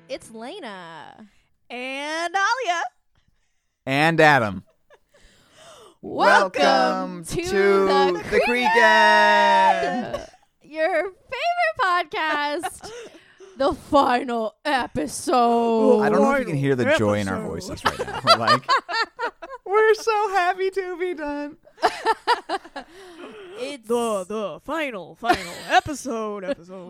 It's Lena. And Alia. And Adam. Welcome to the Creekend! Your favorite podcast. The final episode. I don't know if you can hear the joy in our voices right now. We're like, we're so happy to be done. It's The final episode.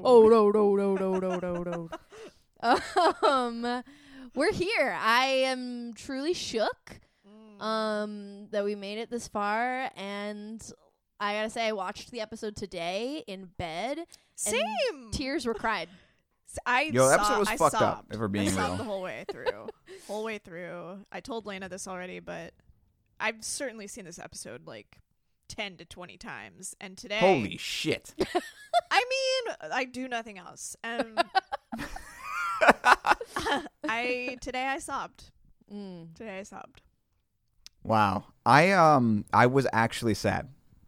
no. We're here. I am truly shook that we made it this far, and I gotta say I watched the episode today in bed. Same. And tears were cried. Yo, the episode was fucked up, if we're being I sobbed real. the whole way through. I told Lena this already, but I've certainly seen this episode like 10 to 20 times. And today... Holy shit. I mean, I do nothing else. And Today I sobbed. Wow. I was actually sad.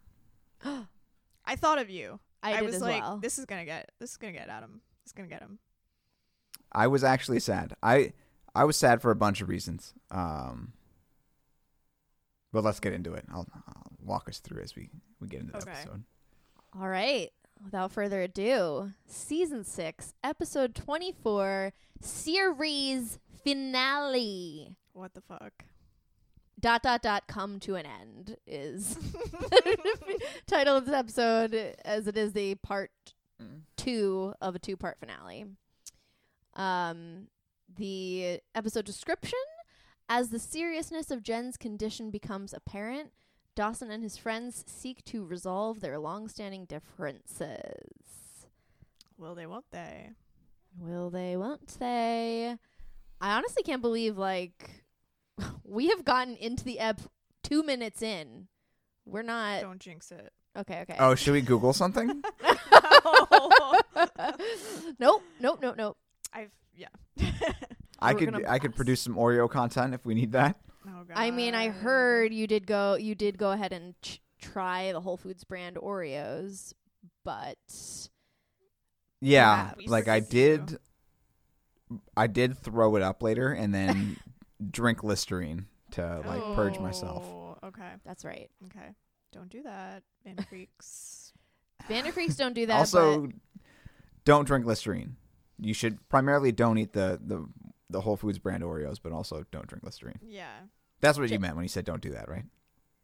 I thought of you. I did was as like, well. this is gonna get Adam. It's gonna get him. I was actually sad. I was sad for a bunch of reasons. But let's get into it. I'll walk us through as we get into the episode. All right. Without further ado, Season 6, Episode 24, Series Finale. What the fuck? ... Come to an end is the title of this episode, as it is the part 2 of a 2-part finale. The episode description: as the seriousness of Jen's condition becomes apparent, Dawson and his friends seek to resolve their long-standing differences. Will they, won't they? Will they, won't they? I honestly can't believe, we have gotten into the ep 2 minutes in. We're not... Don't jinx it. Okay. Oh, should we Google something? Nope. I We're gonna could produce some Oreo content if we need that. Oh, God. I mean, I heard you did go ahead and try the Whole Foods brand Oreos, but Yeah, we like I forgive did throw it up later and then drink Listerine to purge myself. Okay. that's right. Okay. Don't do that, Van Freaks. Vanderfreaks don't do that. Also, but don't drink Listerine. You should primarily don't eat the Whole Foods brand Oreos, but also don't drink Listerine. Yeah. That's what you meant when you said don't do that, right?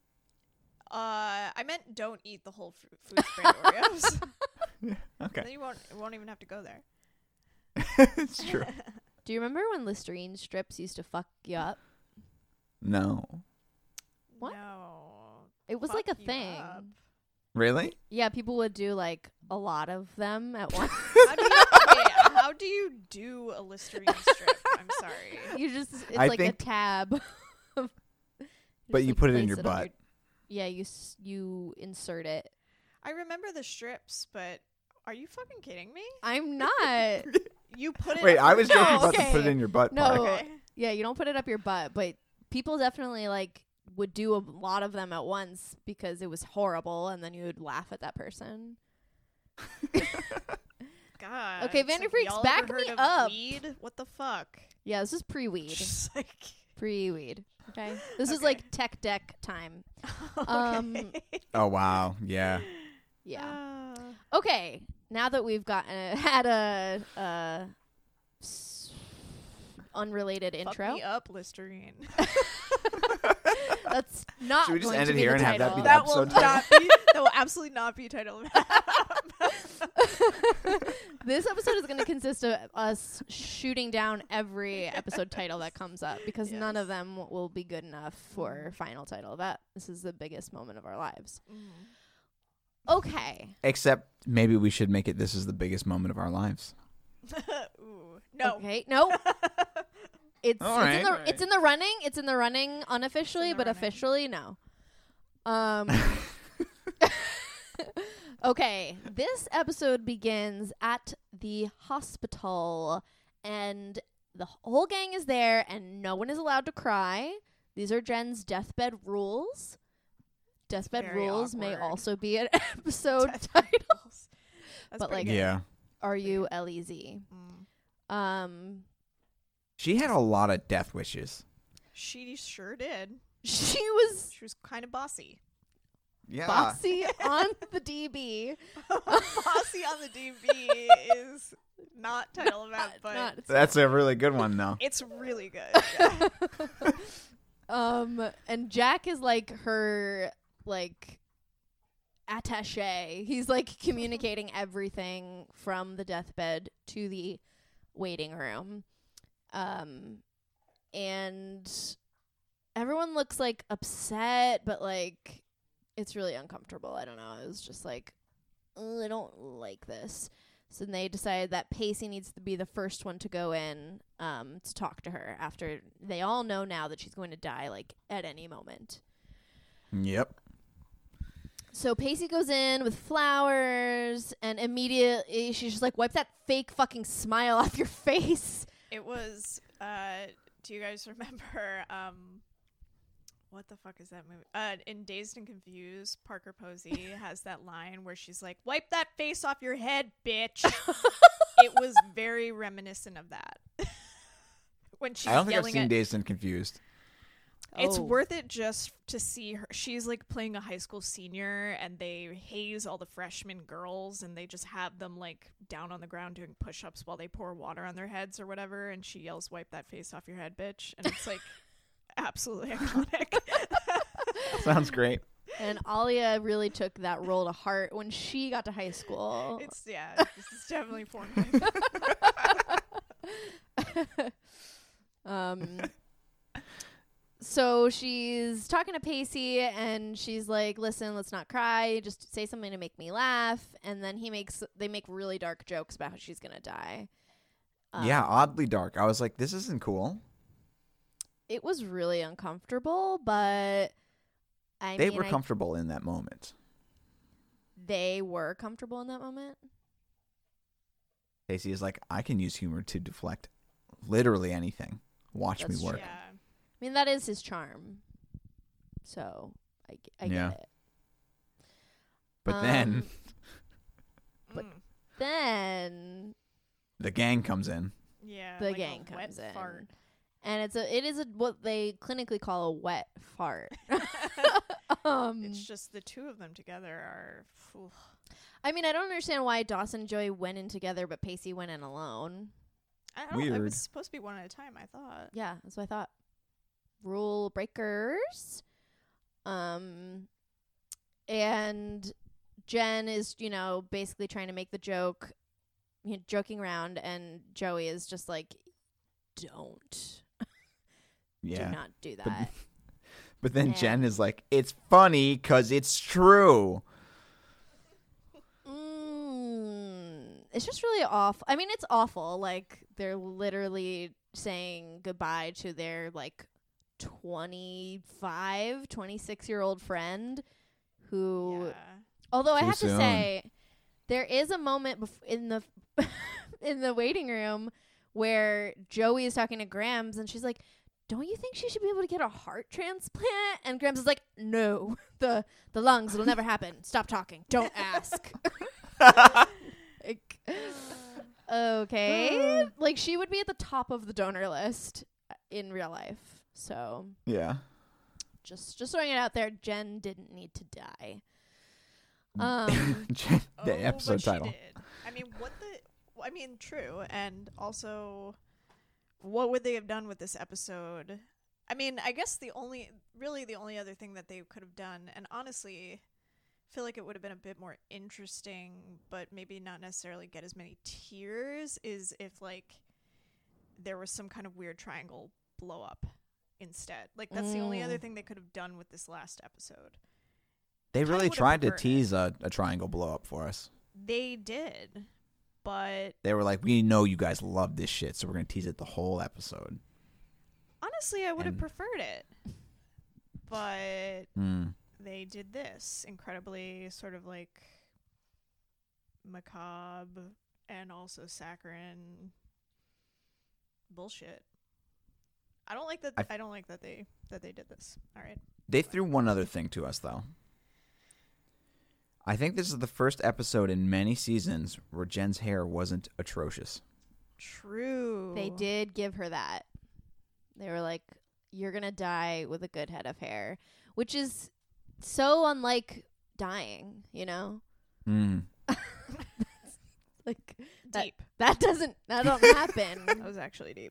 I meant don't eat the Whole Foods brand Oreos. Okay. Then you won't even have to go there. It's true. do you remember when Listerine strips used to fuck you up? No. What? No. It was Fuck like a you thing. up. Really? Yeah, people would do a lot of them at once. How do you do a Listerine strip? I'm sorry. You just it's I like a think- tab. But you put it in your on butt. Yeah, you insert it. I remember the strips, but are you fucking kidding me? I'm not. You put it. Wait, up I your was joking nose. about the put it in your butt No. part. Okay. Yeah, you don't put it up your butt, but people definitely would do a lot of them at once because it was horrible, and then you would laugh at that person. God. Okay, it's Vanderfreaks, y'all back ever me heard of up. Weed? What the fuck? Yeah, this is pre-weed. Just like. Pre-weed. Okay, this is Okay. like tech deck time. Okay. Oh wow, yeah. Yeah. Okay, now that we've had a unrelated Fuck intro, me up, Listerine. that's not. Should we just going end to it be here the and have that title. be the That will episode not be. That will absolutely not be title. This episode is going to consist of us shooting down every episode title that comes up because none of them will be good enough for final title. This is the biggest moment of our lives. Okay. Except maybe we should make it this is the biggest moment of our lives. Ooh, no. Okay. No. It's All right. it's in the running. It's in the running unofficially, It's in the but running. officially no. Okay, this episode begins at the hospital, and the whole gang is there, and no one is allowed to cry. These are Jen's deathbed rules. Deathbed Very rules may awkward. also be an episode Deathbed title. That's But, pretty like, good. Yeah. R-U-L-E-Z. Mm. She had a lot of death wishes. She sure did. She was She was kind of bossy. Yeah. bossy on the DB. Bossy on the DB is not title event, but Not- That's a really good one, though. it's really good. Yeah. And Jack is like her like attaché. He's like communicating everything from the deathbed to the waiting room. And everyone looks like upset, but like it's really uncomfortable. I don't know. It was just like, I don't like this. So then they decided that Pacey needs to be the first one to go in to talk to her after they all know now that she's going to die like at any moment. Yep. So Pacey goes in with flowers and immediately she's just like, wipe that fake fucking smile off your face. It was do you guys remember what the fuck is that movie? In Dazed and Confused, Parker Posey has that line where she's like, "Wipe that face off your head, bitch." It was very reminiscent of that. When she's I don't think I've yelling seen at Dazed and Confused. It's Oh. worth it just to see her. She's like playing a high school senior and they haze all the freshman girls and they just have them like down on the ground doing push-ups while they pour water on their heads or whatever, and she yells, "Wipe that face off your head, bitch." And it's like absolutely iconic. Sounds great. And Alia really took that role to heart when she got to high school. It's this is definitely formative. So she's talking to Pacey and she's like, listen, let's not cry. Just say something to make me laugh. And then they make really dark jokes about how she's going to die. Yeah, oddly dark. I was like, this isn't cool. It was really uncomfortable, but They were comfortable in that moment. They were comfortable in that moment. Pacey is like, I can use humor to deflect literally anything. Watch That's me work. Yeah. I mean, that is his charm. So I Yeah. get it. But then But- Mm. Then the gang comes in. Yeah. the like a gang wet comes in. fart. And it is what they clinically call a wet fart. It's just the two of them together are oof. I mean, I don't understand why Dawson and Joey went in together, but Pacey went in alone. I don't know. It Weird. was supposed to be one at a time, I thought. Yeah, that's what I thought. Rule breakers. And Jen is, basically trying to make the joke, joking around, and Joey is just like, don't. Yeah. Do not do that. But then Yeah. Jen is like, it's funny because it's true. It's just really awful. I mean, it's awful. Like, they're literally saying goodbye to their, 26-year-old friend who, Yeah. although I Too have soon. to say, there is a moment in the in the waiting room where Joey is talking to Grams and she's like, don't you think she should be able to get a heart transplant? And Grams is like, no, the lungs, it'll never happen. Stop talking. Don't ask. Like, okay. Like, she would be at the top of the donor list in real life. So Yeah. just throwing it out there, Jen didn't need to die. Jen, the Oh, episode but she title. did. I mean, true. And also, what would they have done with this episode? I mean, I guess the only other thing that they could have done, and honestly, I feel like it would have been a bit more interesting, but maybe not necessarily get as many tears, is if, there was some kind of weird triangle blow up instead. Like, that's the only other thing they could have done with this last episode. They Kinda really would've tried to preferred tease a triangle blow up for us. They did, but They were like, we know you guys love this shit, so we're going to tease it the whole episode. honestly, I would have And- preferred it. But Hmm. they did this incredibly sort of macabre and also saccharine bullshit. I don't like that. I don't like that they did this. All right. They threw one other thing to us, though. I think this is the first episode in many seasons where Jen's hair wasn't atrocious. True. They did give her that. They were like, "You're gonna die with a good head of hair," which is so unlike dying, you know. Like Deep. that don't happen. That was actually deep.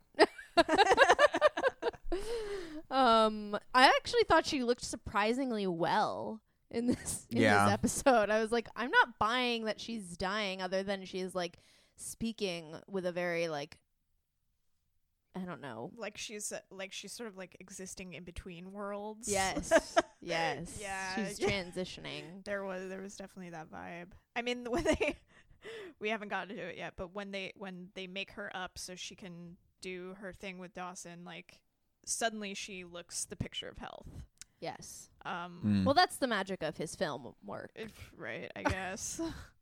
I actually thought she looked surprisingly well in this episode. I was like, I'm not buying that she's dying, other than she's like speaking with a very like, I don't know. Like she's sort of like existing in between worlds. Yes. Yes. Yeah. She's transitioning. There was definitely that vibe. I mean, we haven't gotten to it yet, but when they make her up so she can do her thing with Dawson, like suddenly she looks the picture of health. Yes. Mm. Well, that's the magic of his film work. Right, I guess.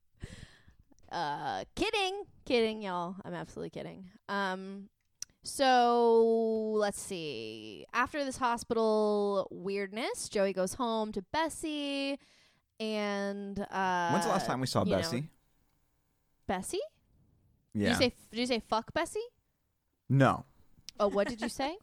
Kidding, y'all. I'm absolutely kidding. So let's see. After this hospital weirdness, Joey goes home to Bessie, and when's the last time we saw Bessie? Bessie? Yeah. Did you say fuck Bessie? No. Oh, what did you say?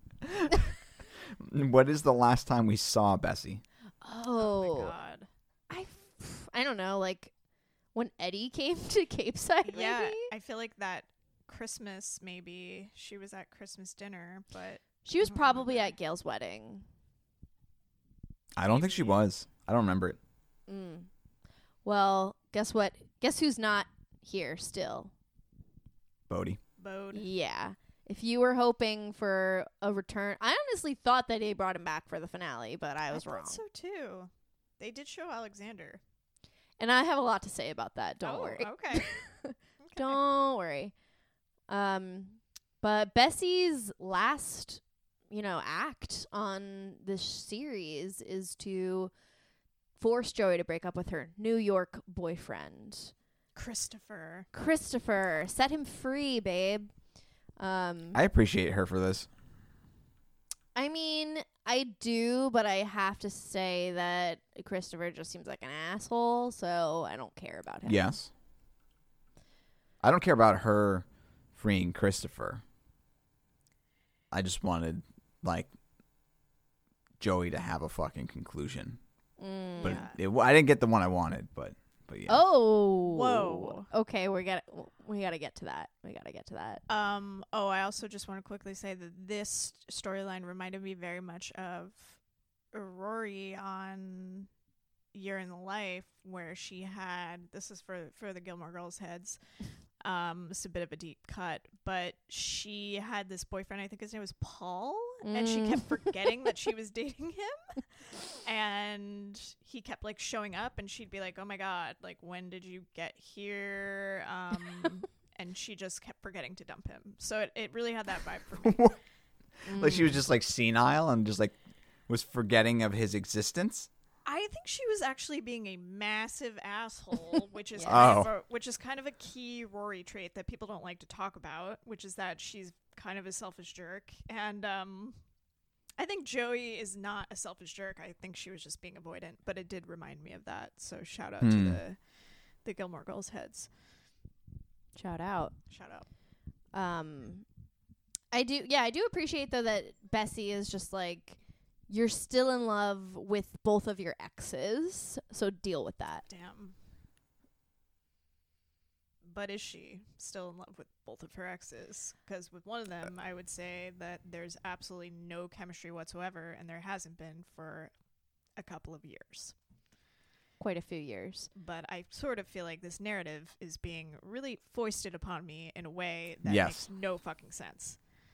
What is the last time we saw Bessie? Oh my god. I don't know, like when Eddie came to Cape Side, Yeah, maybe? I feel like that Christmas, maybe she was at Christmas dinner, but She was I don't probably remember. at Gail's wedding. I don't think she was. I don't remember it. Well, guess what? Guess who's not here still? Bodhi. Bode. Yeah. If you were hoping for a return, I honestly thought that they brought him back for the finale, but I was wrong. thought so too. They did show Alexander. And I have a lot to say about that. Don't Oh, worry. Okay. Don't worry. But Bessie's last, act on this series is to force Joey to break up with her New York boyfriend, Christopher. Set him free, babe. I appreciate her for this. I mean, I do, but I have to say that Christopher just seems like an asshole, so I don't care about him. Yes. I don't care about her freeing Christopher. I just wanted, like, Joey to have a fucking conclusion. But I didn't get the one I wanted, but yeah. Oh. Whoa. Okay, we gotta get to that. I also just want to quickly say that this storyline reminded me very much of Rory on Year in the Life, where she had, this is for the Gilmore Girls heads, it's a bit of a deep cut, but she had this boyfriend, I think his name was Paul, and she kept forgetting that she was dating him, and he kept like showing up, and she'd be like, oh my god, like, when did you get here? And she just kept forgetting to dump him, so it really had that vibe for me. Like she was just like senile and just like was forgetting of his existence. I think she was actually being a massive asshole, which is kind of a key Rory trait that people don't like to talk about, which is that she's kind of a selfish jerk. And I think Joey is not a selfish jerk. I think she was just being avoidant, but it did remind me of that. So shout out to the Gilmore Girls heads. Shout out. I do appreciate though that Bessie is just like, you're still in love with both of your exes, so deal with that. Damn. But is she still in love with both of her exes? Because with one of them, I would say that there's absolutely no chemistry whatsoever, and there hasn't been for a couple of years. Quite a few years. But I sort of feel like this narrative is being really foisted upon me in a way that Yes. makes no fucking sense.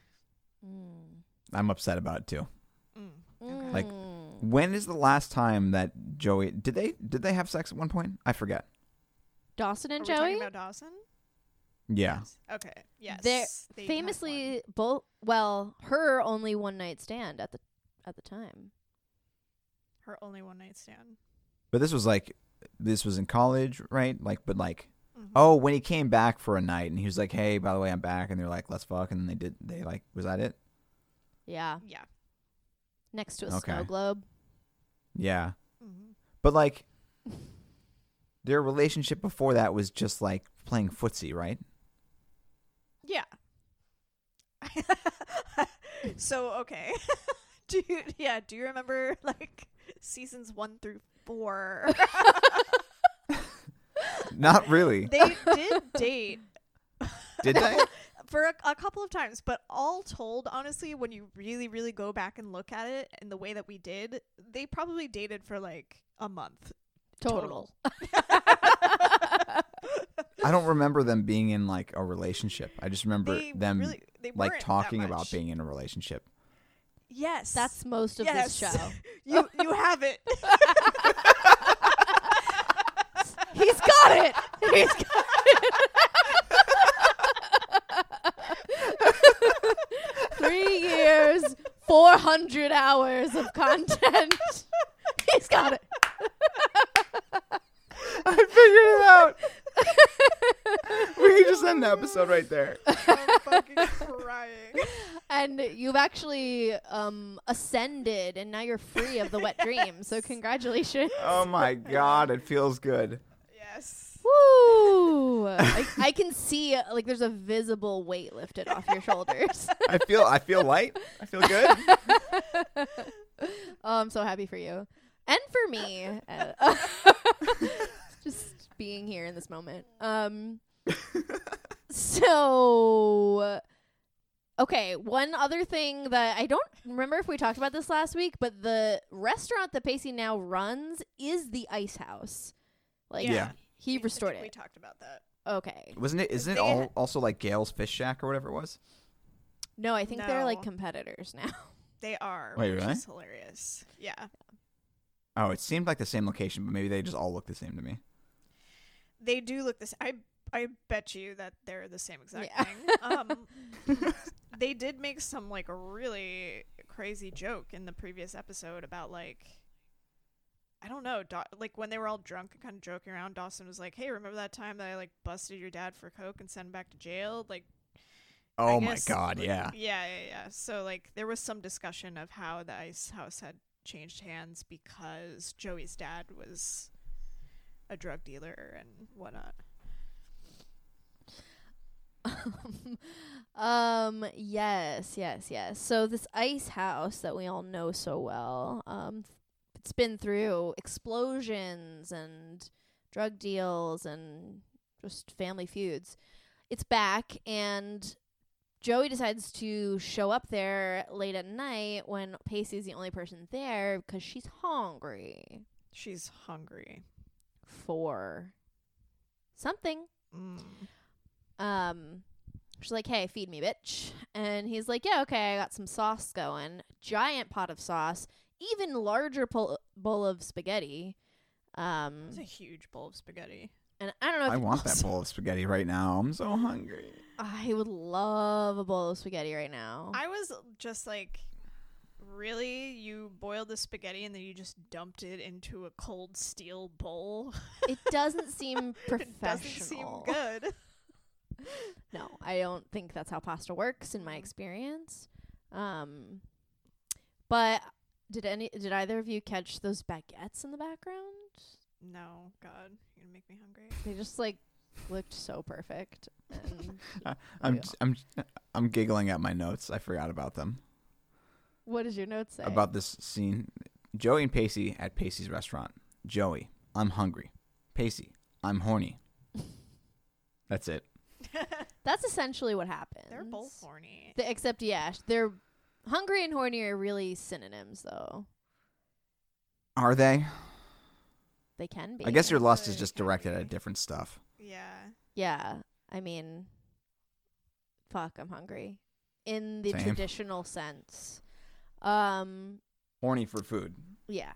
I'm upset about it too. Okay. Like, when is the last time that Joey did they have sex at one point? I forget. Dawson and Are we talking Joey? about Dawson? Yeah. Yes. Okay. Yes. They're They had famously both. Well, her only one night stand at the time. one. Her only one night stand. But this was in college, right? Like, but like, Mhm. oh, when he came back for a night and he was like, hey, by the way, I'm back. And they're like, let's fuck. And then they like, was that it? Yeah, Yeah. next to a Okay. snow globe. Yeah. Mm-hmm. But like, their relationship before that was just like playing footsie, right? Yeah. So okay, do you remember like seasons 1 through 4? Not really. They did date Did they? for a couple of times, but all told, honestly, when you really, really go back and look at it in the way that we did, they probably dated for like a month. Total. I don't remember them being in like a relationship. I just remember They them really, they like weren't talking that about much. being in a relationship. Yes, That's most of yes. this show. You have it. He's got it. He's got it. 3 years, 400 hours of content. He's got it. I figured it out. We can just end the episode right there. I'm fucking crying. And you've actually ascended, and now you're free of the wet dream. So congratulations. Oh my god, it feels good. Yes. Woo! I can see like there's a visible weight lifted off your shoulders. I feel light. I feel good. Oh, I'm so happy for you. And for me. Just being here in this moment. So okay, one other thing that I don't remember if we talked about this last week, but the restaurant that Pacey now runs is the Ice House. Like Yeah. he I restored think We it. talked about that. Okay. Isn't it They all had- also like Gail's Fish Shack or whatever it was? No, I think they're like No. competitors now. They are. Wait, which really? is hilarious. Yeah. Oh, it seemed like the same location, but maybe they just all look the same to me. They do look the same. I bet you that they're the same exact Yeah. thing. They did make some like really crazy joke in the previous episode about like, I don't know, like when they were all drunk and kind of joking around. Dawson was like, "Hey, remember that time that I like busted your dad for coke and sent him back to jail?" Like, Oh I my guess, god, like, yeah. yeah. So like there was some discussion of how the Ice House had changed hands because Joey's dad was a drug dealer and whatnot. Yes. So this Ice House that we all know so well, it's been through explosions and drug deals and just family feuds. It's back, and Joey decides to show up there late at night when Pacey's the only person there because she's hungry She's hungry. for something. Mm. She's like, "Hey, feed me, bitch." And he's like, "Yeah, okay, I got some sauce going." Giant pot of sauce, even larger bowl of spaghetti. It's a huge bowl of spaghetti. And I don't know if I want that bowl of spaghetti right now. I'm so hungry. I would love a bowl of spaghetti right now. I was just like, really? You boiled the spaghetti and then you just dumped it into a cold steel bowl? It doesn't seem professional. It doesn't seem good. No, I don't think that's how pasta works in my experience. But did either of you catch those baguettes in the background? No, God, you're gonna make me hungry. They just like looked so perfect. And I'm giggling at my notes. I forgot about them. what does your note say? About this scene. Joey and Pacey at Pacey's restaurant. Joey, I'm hungry. Pacey, I'm horny. That's it. That's essentially what happens. They're both horny. Except, yeah, they're hungry and horny are really synonyms, though. Are they? They can be. I guess your lust is They just can directed be. at different stuff. Yeah. Yeah, I mean, fuck, I'm hungry. In the Same. traditional sense. Horny for food. Yeah.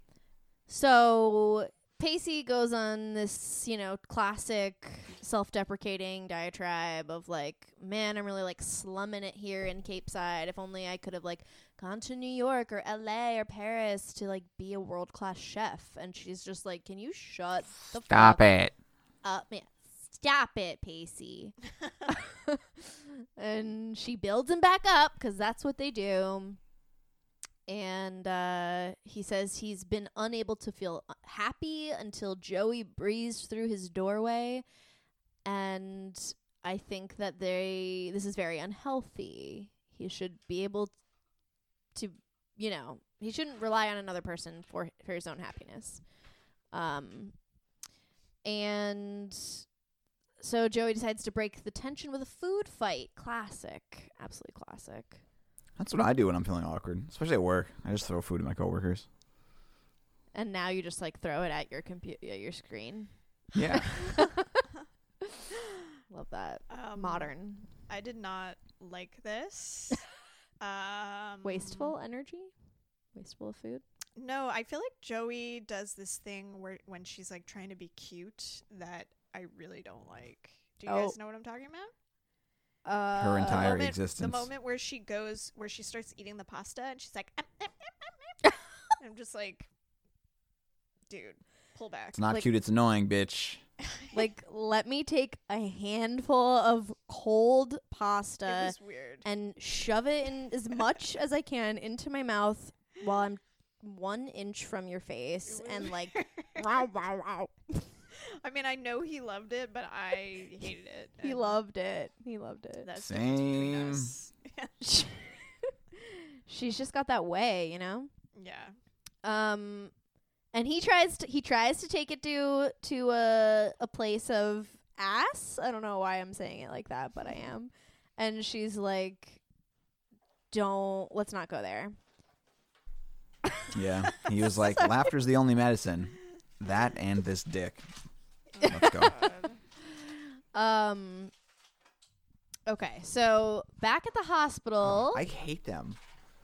So Pacey goes on this, classic self-deprecating diatribe of like, man, I'm really like slumming it here in Cape Side. If only I could have like gone to New York or LA or Paris to like be a world-class chef. And she's just like, can you shut the fuck it. up, man? Stop it, Pacey. And she builds him back up because that's what they do. And he says he's been unable to feel happy until Joey breezed through his doorway. And I think that this is very unhealthy. He should be able to, he shouldn't rely on another person for his own happiness. And so Joey decides to break the tension with a food fight. Classic. Absolutely classic. That's what I do when I'm feeling awkward, especially at work. I just throw food at my coworkers. And now you just like throw it at your your screen. Yeah. Love that. Modern. I did not like this. Wasteful energy? Wasteful of food? No, I feel like Joey does this thing where when she's like trying to be cute that I really don't like. Do you guys know what I'm talking about? Her entire The existence. moment where she starts eating the pasta and she's like, I'm just like, dude, pull back. It's not Like- cute, it's annoying, bitch. Like, let me take a handful of cold It pasta was weird. and shove it in as much as I can into my mouth while I'm 1 inch from your face It was and like, weird. wow, wow, wow. I mean, I know he loved it, but I hated it. He and loved it. He loved it. that's the difference between Same. us. She's just got that way, Yeah. And he tries to take it to a place of ass. I don't know why I'm saying it like that, but I am. And she's like, let's not go there. Yeah. He was like, laughter's the only medicine. That and this dick. Let's go. Okay, so back at the hospital, I hate them.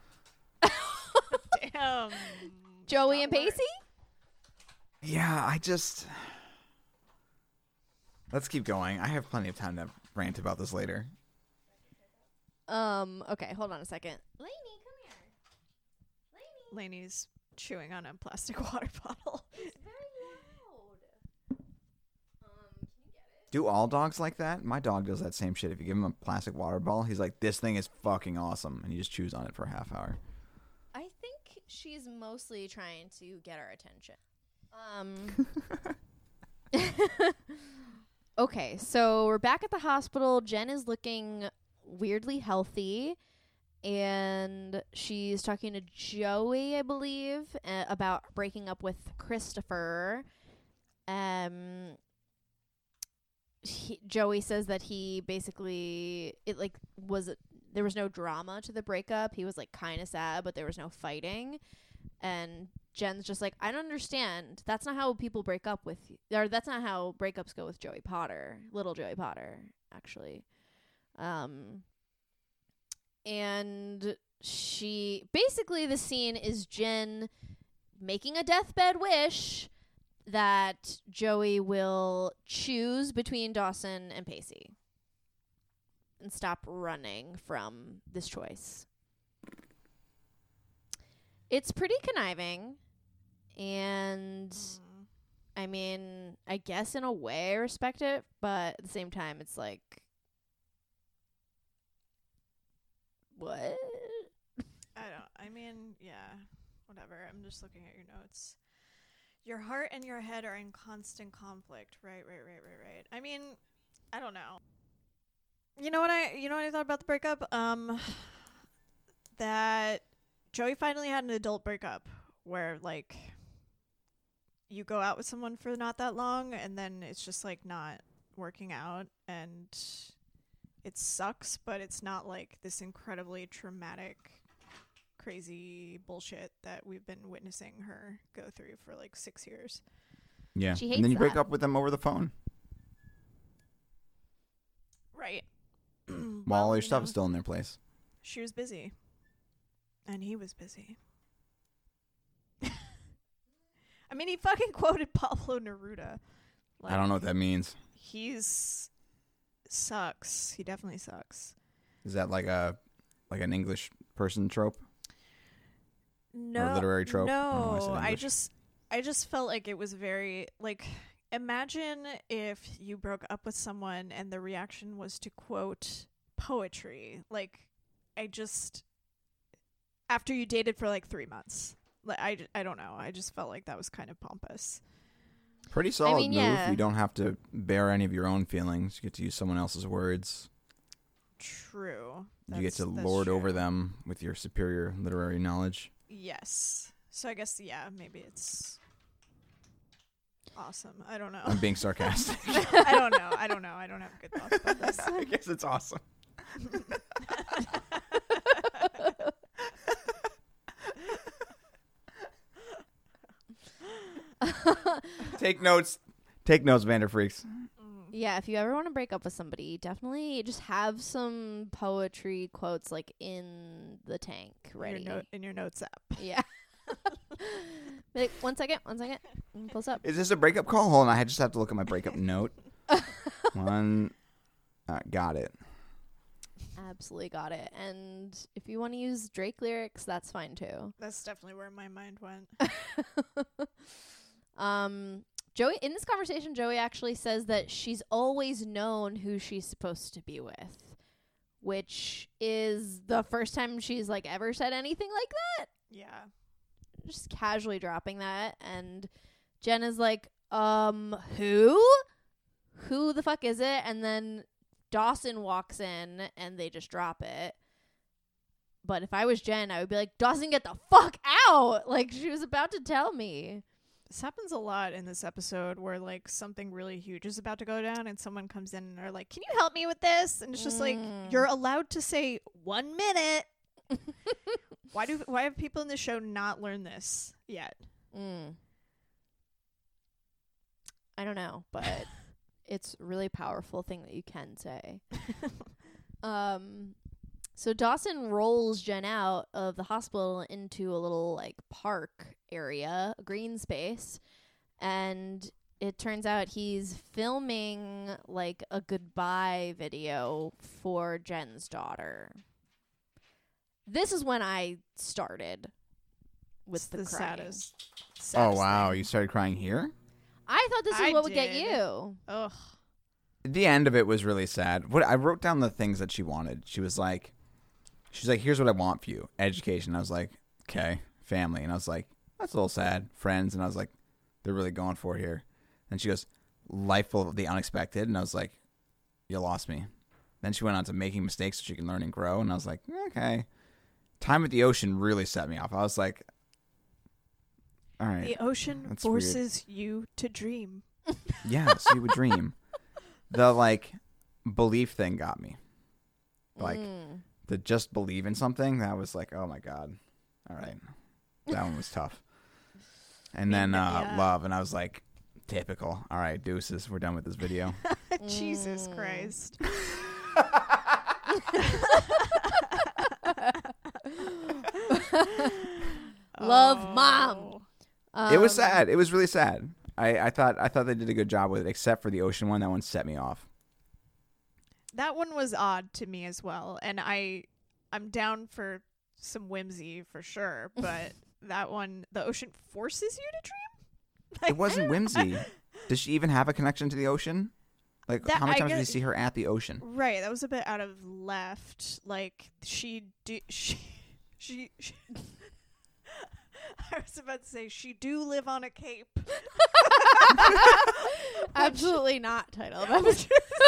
Damn. Joey Not and worried. Pacey? Yeah, let's keep going. I have plenty of time to rant about this later. Okay, hold on a second. Lainey, come here. Lainey. Lainey's chewing on a plastic water bottle. It's very loud. Can you get it? Do all dogs like that? My dog does that same shit. If you give him a plastic water bottle, he's like, this thing is fucking awesome. And he just chews on it for a half hour. I think she's mostly trying to get our attention. Okay, so we're back at the hospital. Jen is looking weirdly healthy, and she's talking to Joey, I believe, about breaking up with Christopher. Joey says that he basically there was no drama to the breakup. He was like kind of sad, but there was no fighting. And Jen's just like, I don't understand. That's not how people break up with, or that's not how breakups go with Joey Potter, little Joey Potter, actually. And she basically, the scene is Jen making a deathbed wish that Joey will choose between Dawson and Pacey and stop running from this choice. It's pretty conniving, and I mean, I guess in a way I respect it, but at the same time, it's like, what? I mean, yeah, whatever. I'm just looking at your notes. Your heart and your head are in constant conflict. Right. I mean, I don't know. You know what I thought about the breakup? That Joey finally had an adult breakup where like you go out with someone for not that long and then it's just like not working out and it sucks, but it's not like this incredibly traumatic, crazy bullshit that we've been witnessing her go through for like 6 years. Yeah. She And hates then you break that. up with them over the phone Right. while all your stuff is still in their place. She was busy. And he was busy. I mean, he fucking quoted Pablo Neruda. I don't know what that means. He's sucks. He definitely sucks. Is that like an English person trope? No, literary trope? I don't know why I said No, English. I just felt like it was very like. Imagine if you broke up with someone and the reaction was to quote poetry. Like, after you dated for like 3 months. Like, I don't know. I just felt like that was kind of pompous. Pretty solid mean, move. yeah. You don't have to bear any of your own feelings. You get to use someone else's words. True. You get to That's lord true. over them with your superior literary knowledge. Yes. So I guess, yeah, maybe it's awesome. I don't know. I'm being sarcastic. I don't know. I don't have good thoughts about this. I guess it's awesome. Take notes, Vander Freaks. Yeah, if you ever want to break up with somebody, definitely just have some poetry quotes like in the tank ready. In your notes app. Yeah. Like, one second. Close up. Is this a breakup call? Hold on, I just have to look at my breakup note. Got it. Absolutely got it. And if you want to use Drake lyrics, that's fine too. That's definitely where my mind went. Joey, in this conversation, Joey actually says that she's always known who she's supposed to be with, which is the first time she's like ever said anything like that. Yeah. Just casually dropping that, and Jen is like, who the fuck is it? And then Dawson walks in and they just drop it. But if I was Jen, I would be like, Dawson, get the fuck out. Like, she was about to tell me. This happens a lot in this episode where like something really huge is about to go down and someone comes in and are like, can you help me with this? And it's just like, you're allowed to say 1 minute. Why have people in the show not learned this yet? I don't know, but it's a really powerful thing that you can say. So Dawson rolls Jen out of the hospital into a little like park area, a green space, and it turns out he's filming like a goodbye video for Jen's daughter. This is when I started with the crying. saddest Oh wow, thing. you started crying here? I thought this is I what would get did. you. Ugh. The end of it was really sad. What I wrote down the things that she wanted. She's like, here's what I want for you. Education. I was like, okay. Family. And I was like, that's a little sad. Friends. And I was like, they're really going for it here. And she goes, life full of the unexpected. And I was like, you lost me. Then she went on to making mistakes so she can learn and grow. And I was like, okay. Time at the ocean really set me off. I was like, all right. The ocean That's forces you to dream. Yeah, so you would dream. The like belief thing got me. Like the just believe in something, that was like, oh my god. All right. That one was tough. And then yeah. love, and I was like, typical. All right, deuces. We're done with this video. Jesus Christ. Love, mom. It was sad. It was really sad. I thought they did a good job with it, except for the ocean one. That one set me off. That one was odd to me as well, and I'm down for some whimsy for sure, but that one, the ocean forces you to dream? It wasn't whimsy. Does she even have a connection to the ocean? Like, That- how many I times did get- you see her at the ocean? Right, that was a bit out of left. Like she I was about to say she do live on a cape. Absolutely not title of episode.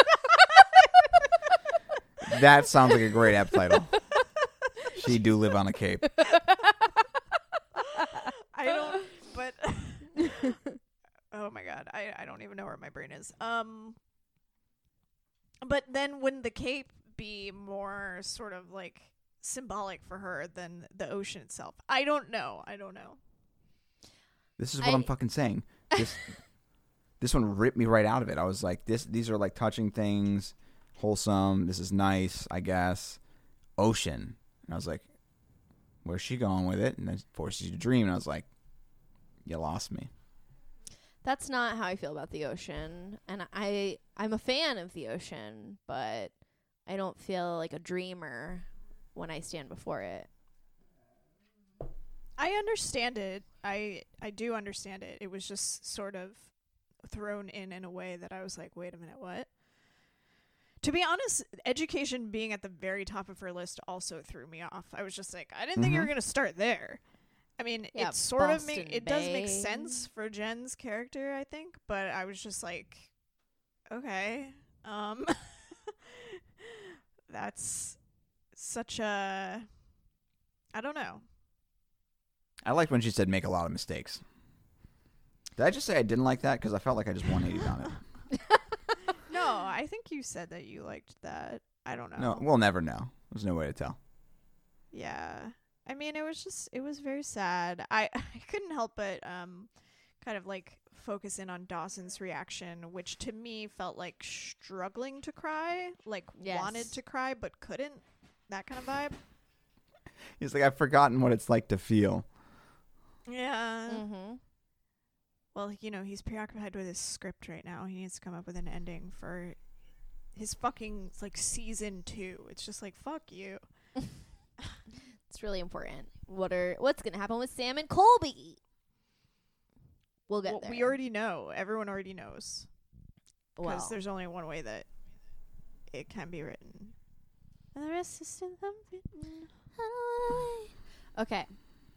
That sounds like a great app title. She do live on a cape. I don't but oh my god, I don't even know where my brain is. But then wouldn't the cape be more sort of like symbolic for her than the ocean itself? I don't know. This is what I'm fucking saying. This one ripped me right out of it. I was like, these are like touching things, wholesome. This is nice, I guess. Ocean. And I was like, where's she going with it? And it forces you to dream. And I was like, you lost me. That's not how I feel about the ocean. And I'm a fan of the ocean, but I don't feel like a dreamer when I stand before it. I understand it. I do understand it. It was just sort of thrown in a way that I was like, wait a minute, what? To be honest, education being at the very top of her list also threw me off. I was just like, I didn't think you were going to start there. I mean, Yeah, it sort of Boston it does make Bay. sense for Jen's character, I think, but I was just like, okay. that's such a, I don't know. I liked when she said make a lot of mistakes. Did I just say I didn't like that? Because I felt like I just 180'd on it. No, I think you said that you liked that. I don't know. No, we'll never know. There's no way to tell. Yeah. I mean, it was very sad. I couldn't help but kind of like focus in on Dawson's reaction, which to me felt like struggling to cry, like Yes. wanted to cry but couldn't. That kind of vibe. He's like, I've forgotten what it's like to feel. Yeah. Mm-hmm. Well, you know, he's preoccupied with his script right now. He needs to come up with an ending for his fucking like season 2. It's just like, fuck you. It's really important. What's gonna happen with Sam and Colby? We'll get Well, there. we already know. Everyone already knows. Because well, there's only one way that it can be written. And the rest is still unwritten. okay.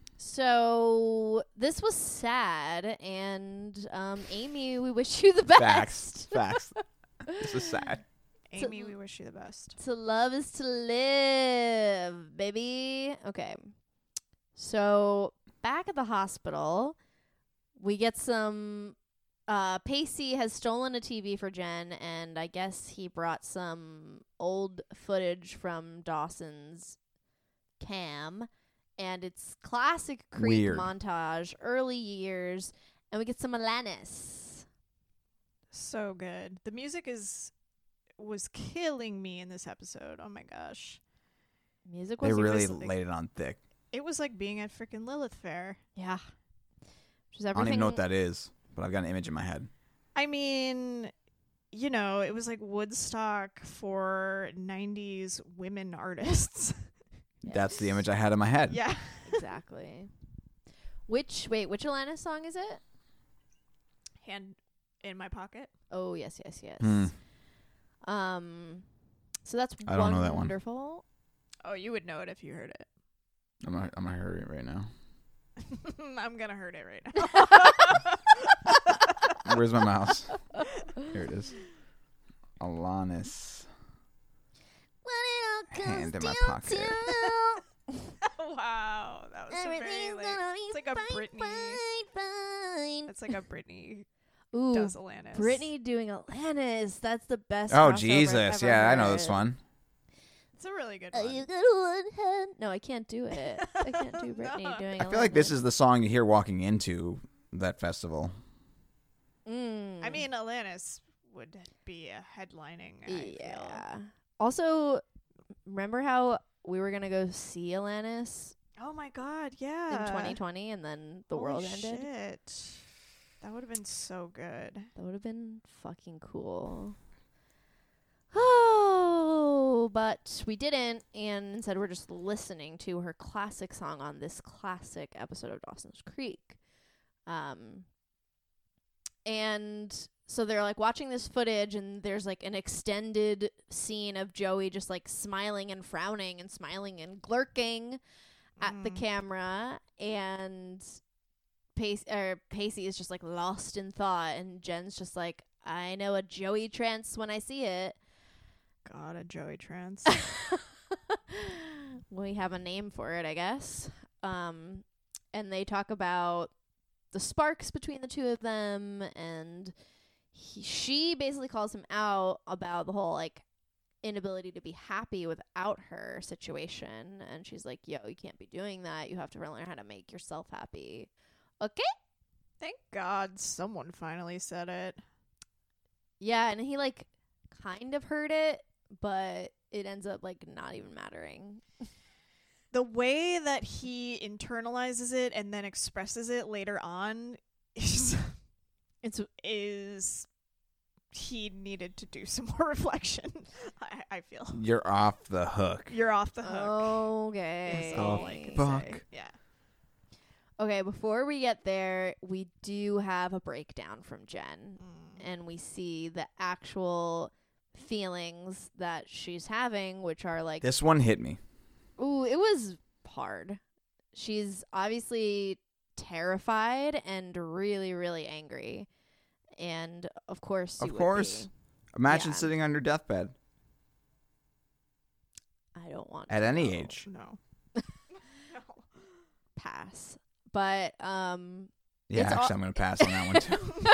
So this was sad, and Amy, we wish you the best. Facts. This is sad. Amy, we wish you the best. To love is to live, baby. Okay. So back at the hospital, we get some. Pacey has stolen a TV for Jen, and I guess he brought some old footage from Dawson's cam, and it's classic Creek Weird. montage, early years, and we get some Alanis. So good. The music was killing me in this episode. Oh my gosh. Music They was really like- laid it on thick. It was like being at freaking Lilith Fair. yeah. Just I don't even know what that is, but I've got an image in my head. I mean, you know, it was like Woodstock for 90s women artists. That's the image I had in my head. Yeah. Exactly. Which Alanis song is it? Hand in my pocket. Oh, yes. Hmm. So that's I don't know that one. wonderful. Oh, you would know it if you heard it. I'm gonna hurry it right now. I'm gonna hurt it right now. Where's my mouse? Here it is. Alanis. Hand in my pocket. Wow, that was a very like, it's like a Britney. It's like a Britney Ooh, does Alanis. Brittany doing Alanis. That's the best. Oh crossover Jesus! I've Yeah, ever I know this heard. one. It's a really good Oh, one. you got one head. No, I can't do it. I can't do Brittany No. doing. I feel like this Alanis. is the song you hear walking into that festival. Mm. I mean, Alanis would be a headlining. I feel. yeah. Also, remember how we were gonna go see Alanis Oh my God, yeah. in 2020, and then the world ended? Shit. That would have been so good. That would have been fucking cool. Oh, but we didn't, and instead we're just listening to her classic song on this classic episode of Dawson's Creek. And so they're like watching this footage, and there's like an extended scene of Joey just like smiling and frowning and smiling and glurking at the camera, and Pacey is just like lost in thought, and Jen's just like, I know a Joey trance when I see it. God, a Joey trance. We have a name for it, I guess. And they talk about the sparks between the two of them, and she basically calls him out about the whole like inability to be happy without her situation, and she's like, yo, you can't be doing that. You have to learn how to make yourself happy. Okay. Thank God someone finally said it. Yeah, and he like kind of heard it, but it ends up like not even mattering. The way that he internalizes it and then expresses it later on is he needed to do some more reflection. I feel You're off the hook. you're off the hook. Okay. Is all I can Fuck. say. Yeah. Okay, before we get there, we do have a breakdown from Jen, Mm. and we see the actual feelings that she's having, which are like, This one hit me. ooh, it was hard. She's obviously terrified and really, really angry. And of course, you Of would course. be. Imagine Yeah. sitting on your deathbed. don't want At to any know. age. No. No. Pass. But Yeah, It's actually, all- I'm going to pass on that one too.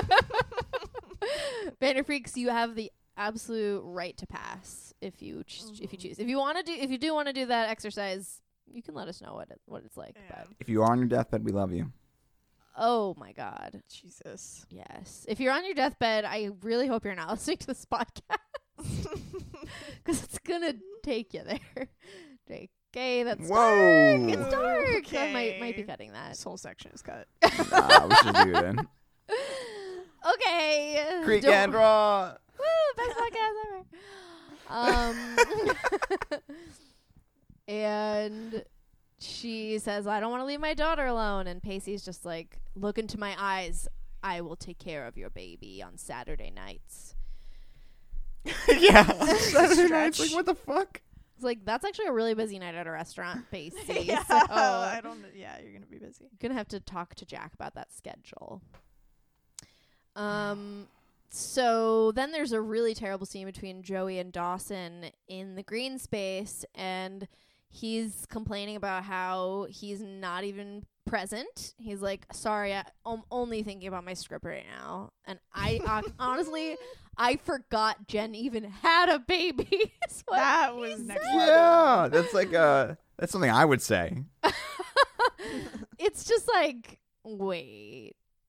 Banner Freaks, you have the absolute right to pass if you if you choose. If you do want to do that exercise, you can let us know what it's like. Yeah. But If you are on your deathbed, we love you. oh my god, Jesus. yes. If you're on your deathbed, I really hope you're not listening to this podcast because it's gonna take you there. Okay, that's Whoa. dark. It's dark. I might be Okay. cutting that. This whole section is cut. Nah, we should leave it in. Okay. Creek Don't- and Raw. Woo, best podcast ever. And she says, I don't want to leave my daughter alone. And Pacey's just like, look into my eyes. I will take care of your baby on Saturday nights. Yeah. Saturday nights. Stretch. Like, what the fuck? It's like, that's actually a really busy night at a restaurant, Pacey. Yeah, So I don't. Yeah, you're gonna be busy. gonna have to talk to Jack about that schedule. So then there's a really terrible scene between Joey and Dawson in the green space, and he's complaining about how he's not even present. He's like, sorry, I'm only thinking about my script right now. And I honestly, I forgot Jen even had a baby. is what That he was said. next Yeah, that's like that's something I would say. It's just like, wait,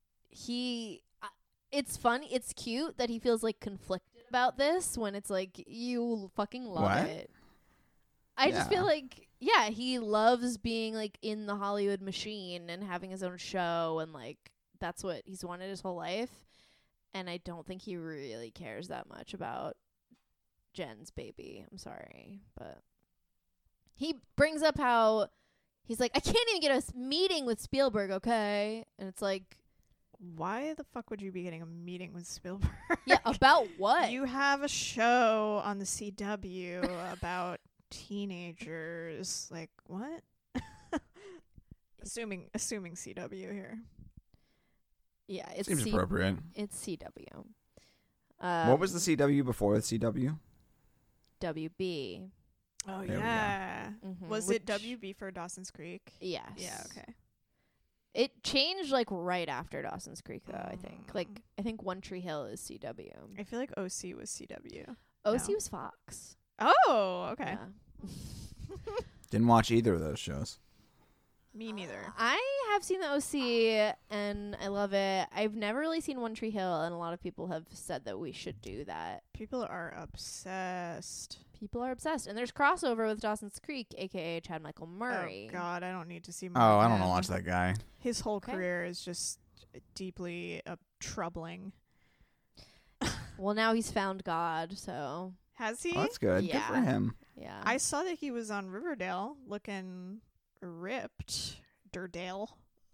it's funny, it's cute that he feels like conflicted about this when it's like, you fucking love What? it. I just feel Yeah. like, yeah, he loves being like in the Hollywood machine and having his own show, and like that's what he's wanted his whole life. And I don't think he really cares that much about Jen's baby. I'm sorry, but he brings up how he's like, I can't even get a meeting with Spielberg, okay? And it's like, Why the fuck would you be getting a meeting with Spielberg? yeah, about what? You have a show on the CW about teenagers. Like what? assuming CW here. Yeah, it's Seems appropriate. It's CW. What was the CW before the CW? WB? Oh There we go. yeah. Mhm, Was which- it WB for Dawson's Creek? Yes. Yeah. Okay. It changed like right after Dawson's Creek, though. I think. Like, Mm. I think One Tree Hill is CW. I feel like OC was CW. OC No. was Fox. Oh, okay. Yeah. Didn't watch either of those shows. Me neither. I have seen the OC and I love it. I've never really seen One Tree Hill, and a lot of people have said that we should do that. People are obsessed. People are obsessed, and there's crossover with Dawson's Creek, aka Chad Michael Murray. Oh God, I don't need to see more. Oh, of I don't know. him. Watch that guy. His whole Okay. career is just deeply troubling. Well, now he's found God, so Has he? Oh, that's good. Good for Yeah. him. yeah. I saw that he was on Riverdale looking ripped. Durdale.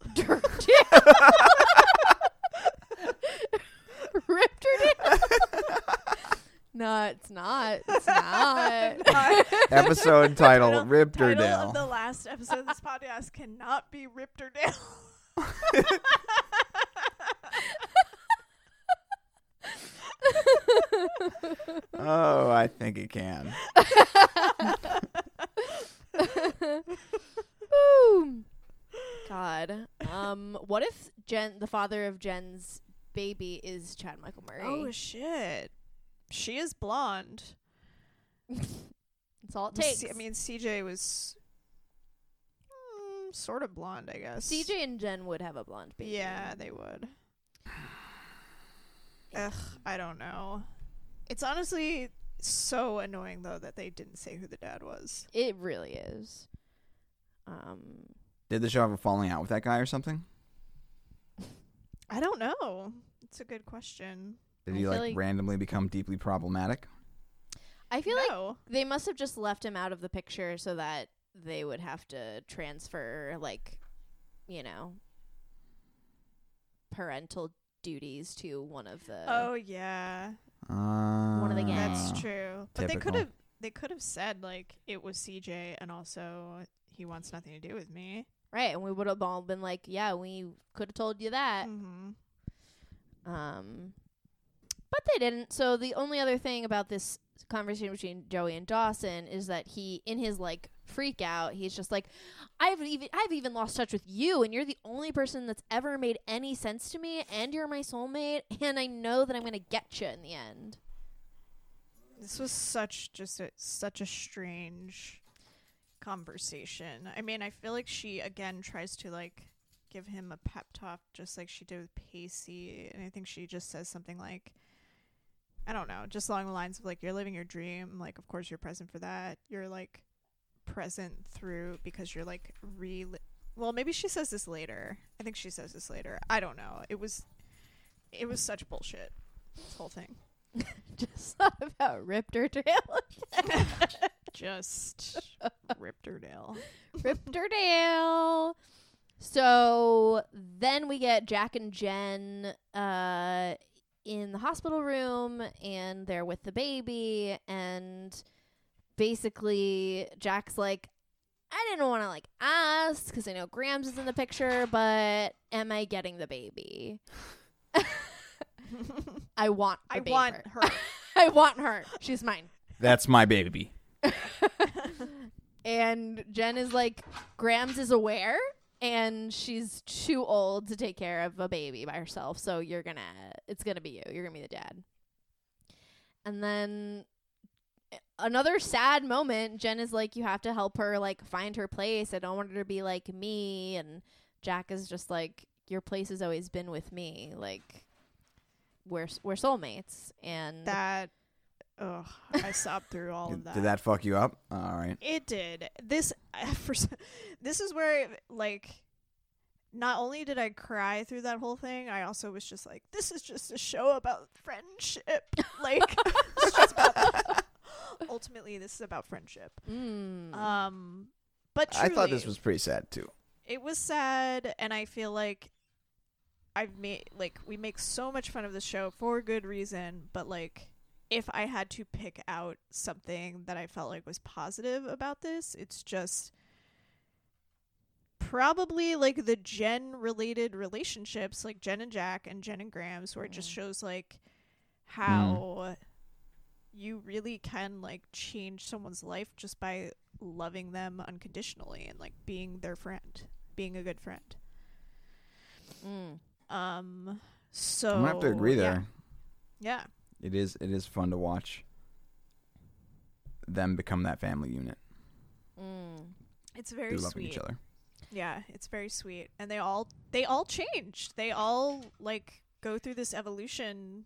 Ripped her down. No, it's not. It's not. Episode title: Title Ripterdale. of the last episode of this podcast cannot be Ripterdale. Oh, I think it can. Boom. God. What if the father of Jen's baby is Chad Michael Murray? Oh shit. She is blonde. That's all it takes. I mean, CJ was sort of blonde, I guess. CJ and Jen would have a blonde baby. Yeah, they would. Ugh, I don't know. It's honestly so annoying though that they didn't say who the dad was. It really is. Did the show have a falling out with that guy or something? I don't know. It's a good question. Did I he feel like like- randomly become deeply problematic? I feel like No. they must have just left him out of the picture so that they would have to transfer, like, you know, parental duties to one of the. Oh yeah, One of the gangs. that's true. But Typical. they could have said like it was CJ and also he wants nothing to do with me. Right, and we would have all been like, yeah, we could have told you that. Mm-hmm. But they didn't. So the only other thing about this conversation between Joey and Dawson is that he, in his like freak out, he's just like, I've even lost touch with you, and you're the only person that's ever made any sense to me, and you're my soulmate, and I know that I'm gonna get you in the end. This was such a strange conversation. I mean, I feel like she again tries to like give him a pep talk just like she did with Pacey, and I think she just says something like, I don't know, just along the lines of like, you're living your dream, like of course you're present for that, you're like present through because you're like well, maybe she says this later. I think she says this later. I don't know. It was such bullshit, this whole thing. Just thought about Ripterdale. Just Ripterdale. Ripterdale. So then we get Jack and Jen in the hospital room, and they're with the baby, and basically Jack's like, I didn't want to like ask because I know Grams is in the picture, but am I getting the baby? I want her. I want her. She's mine. That's my baby. And Jen is like, Grams is aware, and she's too old to take care of a baby by herself. So it's gonna be you. You're gonna be the dad. And then another sad moment, Jen is like, you have to help her like find her place. I don't want her to be like me. And Jack is just like, your place has always been with me. Like, we're soulmates. And that, I sobbed through all of that. Did that fuck you up? All right. It did. This is where like, not only did I cry through that whole thing, I also was just like, this is just a show about friendship. Like, it's just about ultimately this is about friendship. But truly, I thought this was pretty sad too. It was sad, and I feel like we make so much fun of the show for good reason, but like, if I had to pick out something that I felt like was positive about this, it's just probably like the Jen related relationships, like Jen and Jack and Jen and Grams, where it just shows like how you really can like change someone's life just by loving them unconditionally and like being their friend, being a good friend. So I'm gonna have to agree there. Yeah. It is fun to watch them become that family unit. It's very They're loving sweet. each other. Yeah, it's very sweet. And they all changed. They all like go through this evolution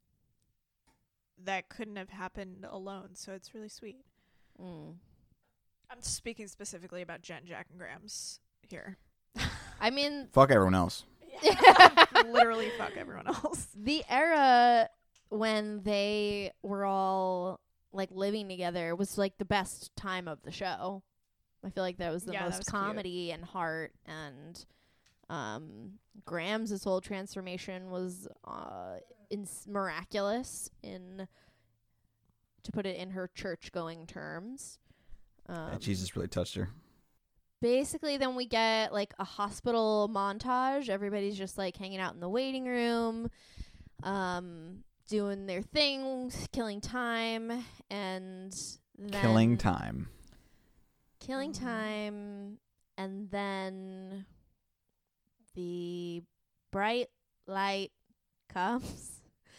that couldn't have happened alone. So it's really sweet. I'm speaking specifically about Jen, Jack, and Grams here. I mean, Fuck everyone else. Literally fuck everyone else. the era when they were all like living together was like the best time of the show. I feel like that was the most comedy and heart, and Grams' whole transformation was miraculous, to put it in her church-going terms. Jesus really touched her. Basically, then we get like a hospital montage. Everybody's just like hanging out in the waiting room, doing their things, killing time, and then Killing time. And then the bright light comes.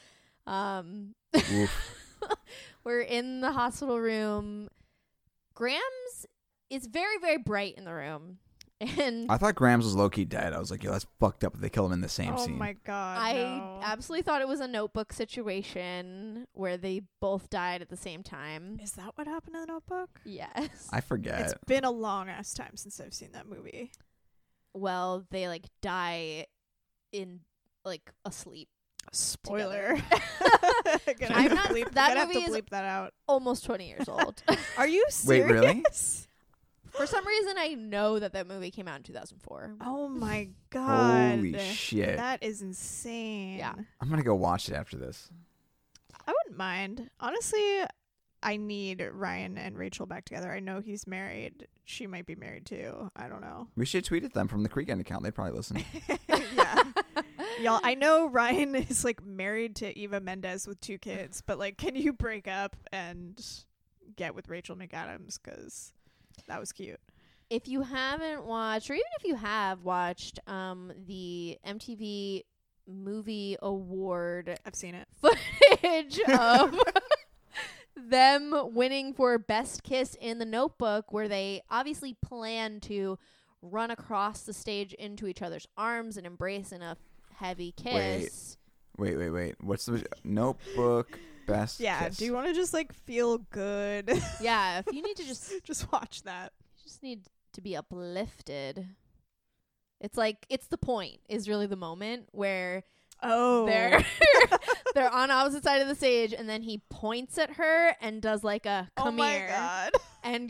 We're in the hospital room. Grams is very, very bright in the room. And I thought Grams was low-key dead. I was like, yo, that's fucked up if they kill him in the same scene. Oh my god. I absolutely thought it was a Notebook situation where they both died at the same time. Is that what happened in the Notebook? Yes. I forget. It's been a long ass time since I've seen that movie. Well, they like die in like asleep. Spoiler. I'm not. That have movie to is bleep that out. almost 20 years old. Are you serious? Wait, really? For some reason, I know that movie came out in 2004. Oh my god. Holy shit. That is insane. Yeah. I'm going to go watch it after this. I wouldn't mind. Honestly, I need Ryan and Rachel back together. I know he's married. She might be married too. I don't know. We should tweet at them from the Creek End account. They'd probably listen. Yeah. Y'all, I know Ryan is like married to Eva Mendes with 2 kids, but like, can you break up and get with Rachel McAdams? Because that was cute. If you haven't watched, or even if you have watched, the MTV Movie Award I've seen it. footage of them winning for Best Kiss in The Notebook, where they obviously plan to run across the stage into each other's arms and embrace in a heavy kiss. Wait. What's the Notebook best? Yeah. Kiss? Do you want to just like feel good? Yeah, if you need to just watch that. just need to be uplifted. It's like, it's the point is really the moment where Oh, they're on opposite side of the stage, and then he points at her and does like a oh come my here, god. and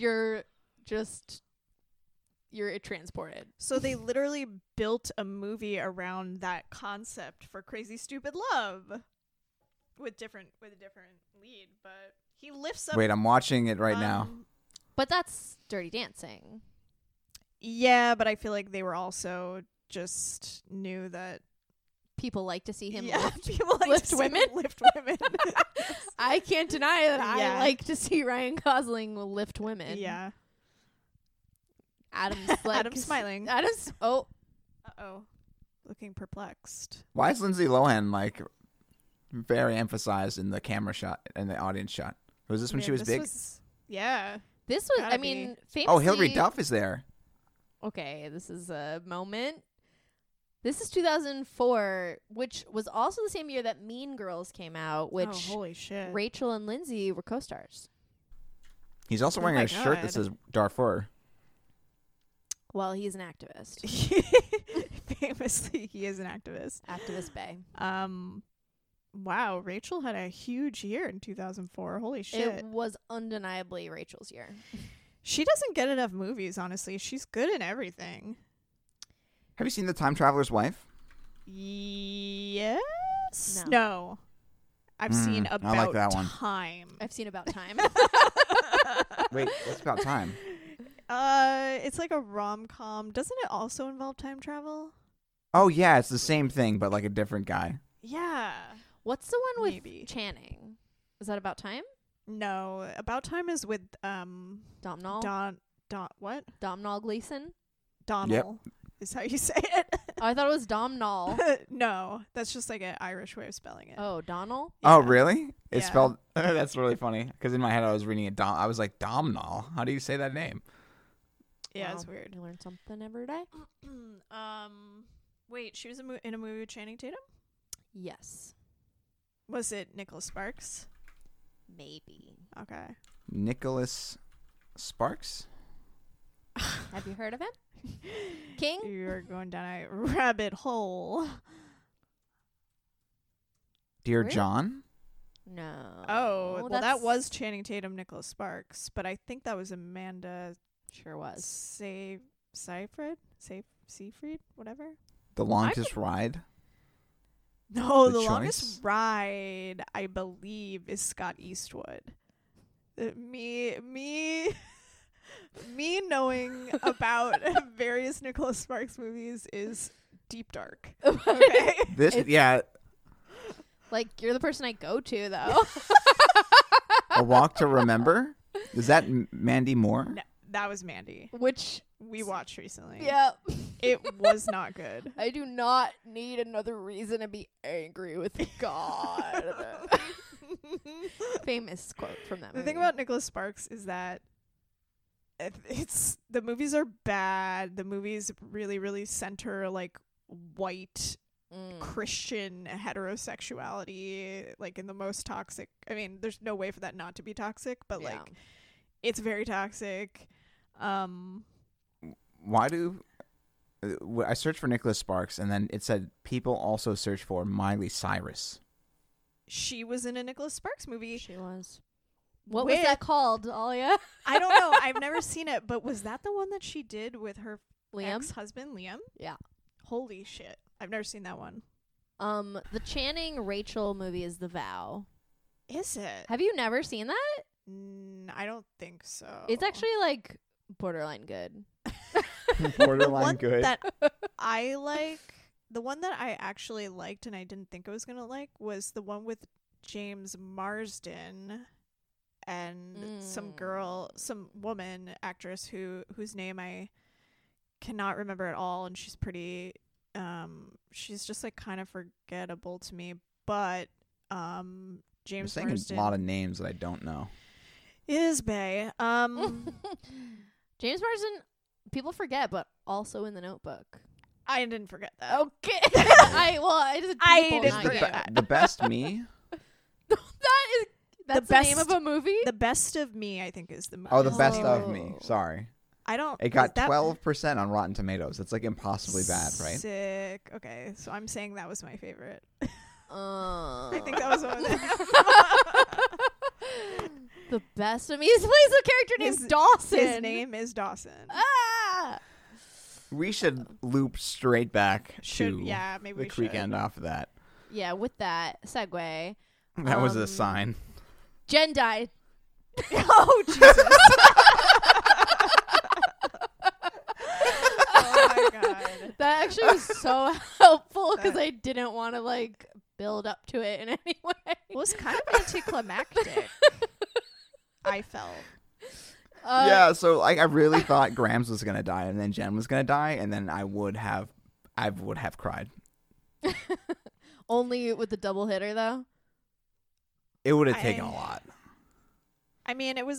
you're transported. So they literally built a movie around that concept for Crazy Stupid Love with a different lead, but he lifts up. Wait, I'm watching it right now. But that's Dirty Dancing. Yeah, but I feel like they were also just knew that People like to see him yeah, lift. people like lift to see women? him lift women. I can't deny that Yeah. I like to see Ryan Gosling lift women. Yeah, Adam's like Adam's smiling. Adam's oh Looking perplexed. Why is Lindsay Lohan like very emphasized in the camera shot and the audience shot? Was this when she was This big? Yeah. this was Gotta I mean be. famously, Oh, Hilary Duff is there. Okay, this is a moment. This is 2004, which was also the same year that Mean Girls came out, which oh, holy shit. Rachel and Lindsay were co-stars. He's also Oh wearing my a shirt that God. says Darfur. Well, he's an activist. Famously, he is an activist. Activist Bay. Wow, Rachel had a huge year in 2004. Holy shit. It was undeniably Rachel's year. She doesn't get enough movies, honestly. She's good in everything. Have you seen The Time Traveler's Wife? Yes? No. No. I've seen I About like that one. Time. I've seen About Time. Wait, what's about time? It's like a rom-com. Doesn't it also involve time travel? Oh yeah, it's the same thing, but like a different guy. Yeah. What's the one with Maybe. Channing? Is that About Time? No, About Time is with Domhnall? what? Domhnall Gleeson? Donald is how you say it. Oh, I thought it was Domhnall. No, that's just like an Irish way of spelling it. Oh, Donnell? Oh Yeah. really? It's Yeah. spelled. That's really funny because in my head I was reading it. I was like Domhnall. How do you say that name? Yeah, Wow, it's weird. You learn something every day. Wait, she was in a movie with Channing Tatum? Yes. Was it Nicholas Sparks? Maybe. Okay. Nicholas Sparks. Have you heard of him? King? You're going down a rabbit hole. Dear Really? John. No. Oh, well, that that's- was Channing Tatum, Nicholas Sparks, but I think that was Amanda Sure was. Seyfried? Seyfried? Whatever. The Longest Ride. No, The the Choice? longest ride, I believe, is Scott Eastwood. Me knowing about various Nicholas Sparks movies is deep dark. Okay. This yeah. Like, you're the person I go to, though. A Walk to Remember. Is that Mandy Moore? No, that was Mandy. Which, We watched recently. yeah. It was not good. I do not need another reason to be angry with God. Famous quote from that The movie. thing about Nicholas Sparks is that it's the movies are bad. The movies really, really center like white Christian heterosexuality, like in the most toxic. I mean, there's no way for that not to be toxic, but Yeah. like it's very toxic. Why do I searched for Nicholas Sparks and then it said people also search for Miley Cyrus. She was in a Nicholas Sparks movie. She was. What was that called, Alia? I don't know. I've never seen it, but was that the one that she did with her Liam? ex-husband, Liam? Yeah. Holy shit. I've never seen that one. The Channing Rachel movie is The Vow. Is it? Have you never seen that? I don't think so. It's actually like borderline good. the Borderline one good. that I like The one that I actually liked and I didn't think I was gonna like was the one with James Marsden and some woman actress whose name I cannot remember at all, and she's pretty she's just like kind of forgettable to me, but James saying Marsden a lot of names that I don't know. is bae. James Marsden, people forget, but also in The Notebook. I didn't forget that. Okay. I didn't not forget you. that. The Best Me. That's the name of a movie? The Best of Me, I think, is the movie. Oh, The Best Oh. of Me. Sorry. I don't. It got is that 12% on Rotten Tomatoes. It's like impossibly bad, right? Sick. Okay, so I'm saying that was my favorite. I I think that was one of them. The Best of Me. He plays a character named His- Dawson. His name is Dawson. Ah! We should loop straight back to Yeah, maybe the we creek should. end off of that. Yeah, with that segue, That was a Um, sign. Jen died. Oh Jesus! Oh my god! That actually was so helpful because I didn't want to like build up to it in any way. It was kind of anticlimactic. I felt. Yeah, so like I really thought Grams was gonna die, and then Jen was gonna die, and then I would have cried. Only with the double hitter though. It would have taken I- a lot. I mean, it was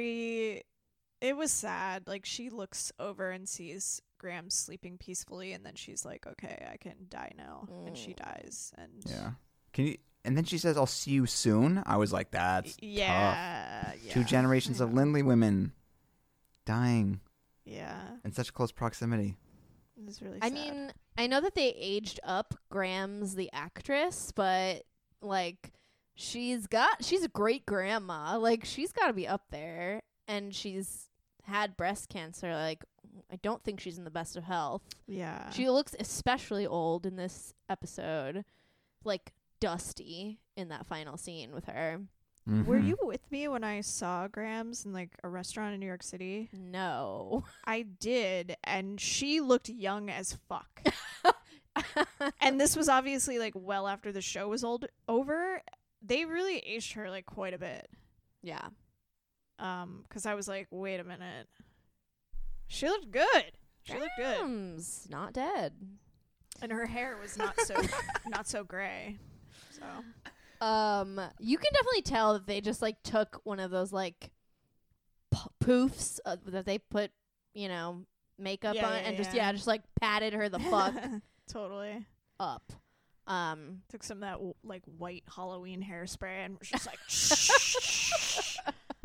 sad. Like, she looks over and sees Graham sleeping peacefully, and then she's like, okay, I can die now. And she dies. And Yeah. Can you? And then she says, "I'll see you soon." I was like, "That's tough." yeah. 2 generations I of know. Lindley women dying Yeah. in such close proximity. It was really I sad. mean, I know that they aged up Grams the actress, but like she's a great grandma. Like she's got to be up there, and she's had breast cancer. Like I don't think she's in the best of health. yeah. She looks especially old in this episode, like dusty in that final scene with her. Were Mhm. you with me when I saw Grams in like a restaurant in New York City? No. I did, and she looked young as fuck. And this was obviously like well after the show was over. They really aged her like quite a bit. Yeah. 'Cause I was like, wait a minute. She looked good. She looked good. Grams, not dead. And her hair was not so gray. So You can definitely tell that they just like took one of those like poofs that they put, makeup Yeah, on, yeah, and yeah. just like patted her the fuck totally up. took some of that like white Halloween hairspray and was just like shh.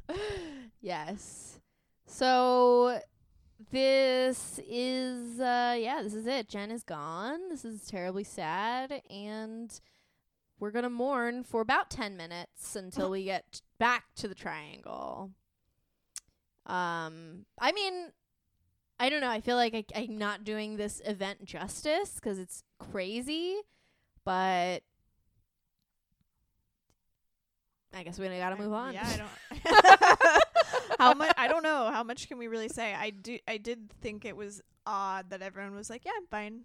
Yes. So this is this is it. Jen is gone. This is terribly sad, and we're gonna mourn for about 10 minutes until we get back to the triangle. I mean, I don't know. I feel like I'm not doing this event justice because it's crazy, but I guess we gotta move on. Yeah, I don't. How much? I don't know. How much can we really say? I did think it was odd that everyone was like, "Yeah, I'm fine."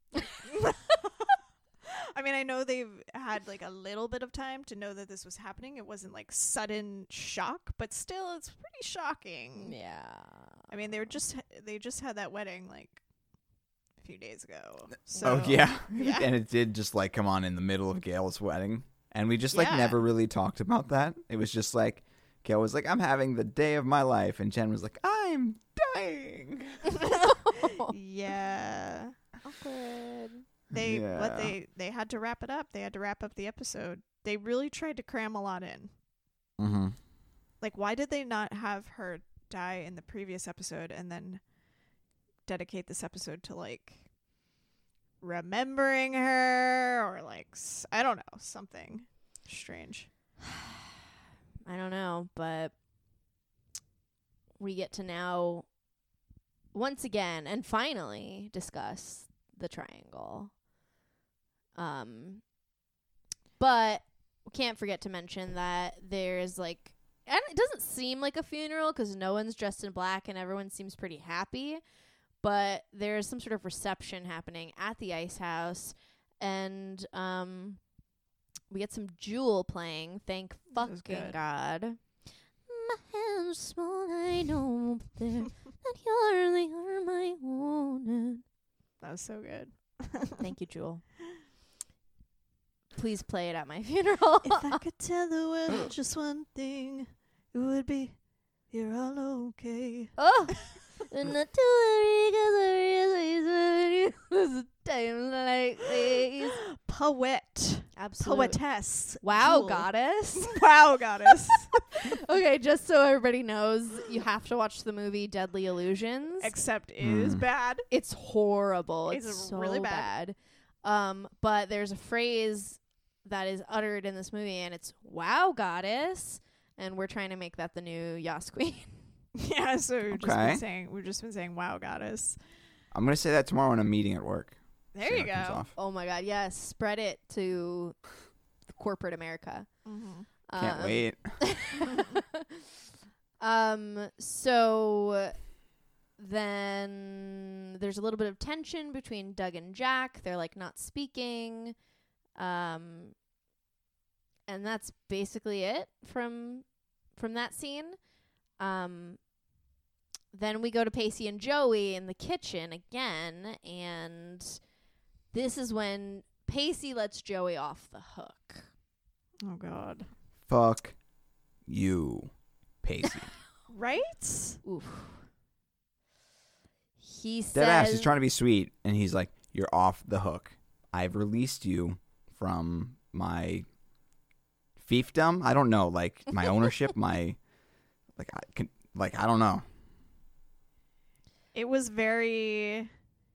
I mean, I know they've had like a little bit of time to know that this was happening. It wasn't like sudden shock, but still, it's pretty shocking. Yeah. I mean, they just had that wedding like a few days ago. So, Oh yeah. yeah. And it did just like come on in the middle of Gail's wedding, and we just like Yeah. never really talked about that. It was just like Gail was like, "I'm having the day of my life," and Jen was like, "I'm dying." Yeah. Awkward. They had to wrap it up. They had to wrap up the episode. They really tried to cram a lot in. Mm-hmm. Like, why did they not have her die in the previous episode and then dedicate this episode to like remembering her or like I don't know, something strange. I don't know, but we get to now once again and finally discuss the triangle. But we can't forget to mention that there's like, and it doesn't seem like a funeral because no one's dressed in black and everyone seems pretty happy, but there's some sort of reception happening at the ice house, and we get some Jewel playing. Thank This is fucking good. God. My hands are small, I know there that you're the arm I wanted. That was so good. Thank you, Jewel. Please play it at my funeral. If I could tell the world just one thing, it would be you're all okay. Oh, and not to worry 'cause I realize when you lose times like these. Poet. Absolutely. Poetess. Wow, Jewel. goddess. Wow, goddess. Okay, just so everybody knows, you have to watch the movie Deadly Illusions. Except it is bad. It's horrible. It's It's so really bad. But there's a phrase that is uttered in this movie, and it's "Wow, goddess," and we're trying to make that the new Yas Queen. Yeah, so we've Okay. just been saying wow, goddess. I'm gonna say that tomorrow in a meeting at work. There See you how it comes go. off. Oh my God, yes! Spread it to corporate America. Mm-hmm. Can't wait. So then there's a little bit of tension between Doug and Jack. They're like not speaking. And that's basically it from that scene. Then we go to Pacey and Joey in the kitchen again, and this is when Pacey lets Joey off the hook. Oh God. Fuck you, Pacey. Right? Oof. He Dead ass. He's says, trying to be sweet, and he's like, "You're off the hook. I've released you from my fiefdom. I don't know, like my ownership, my I don't know." It was very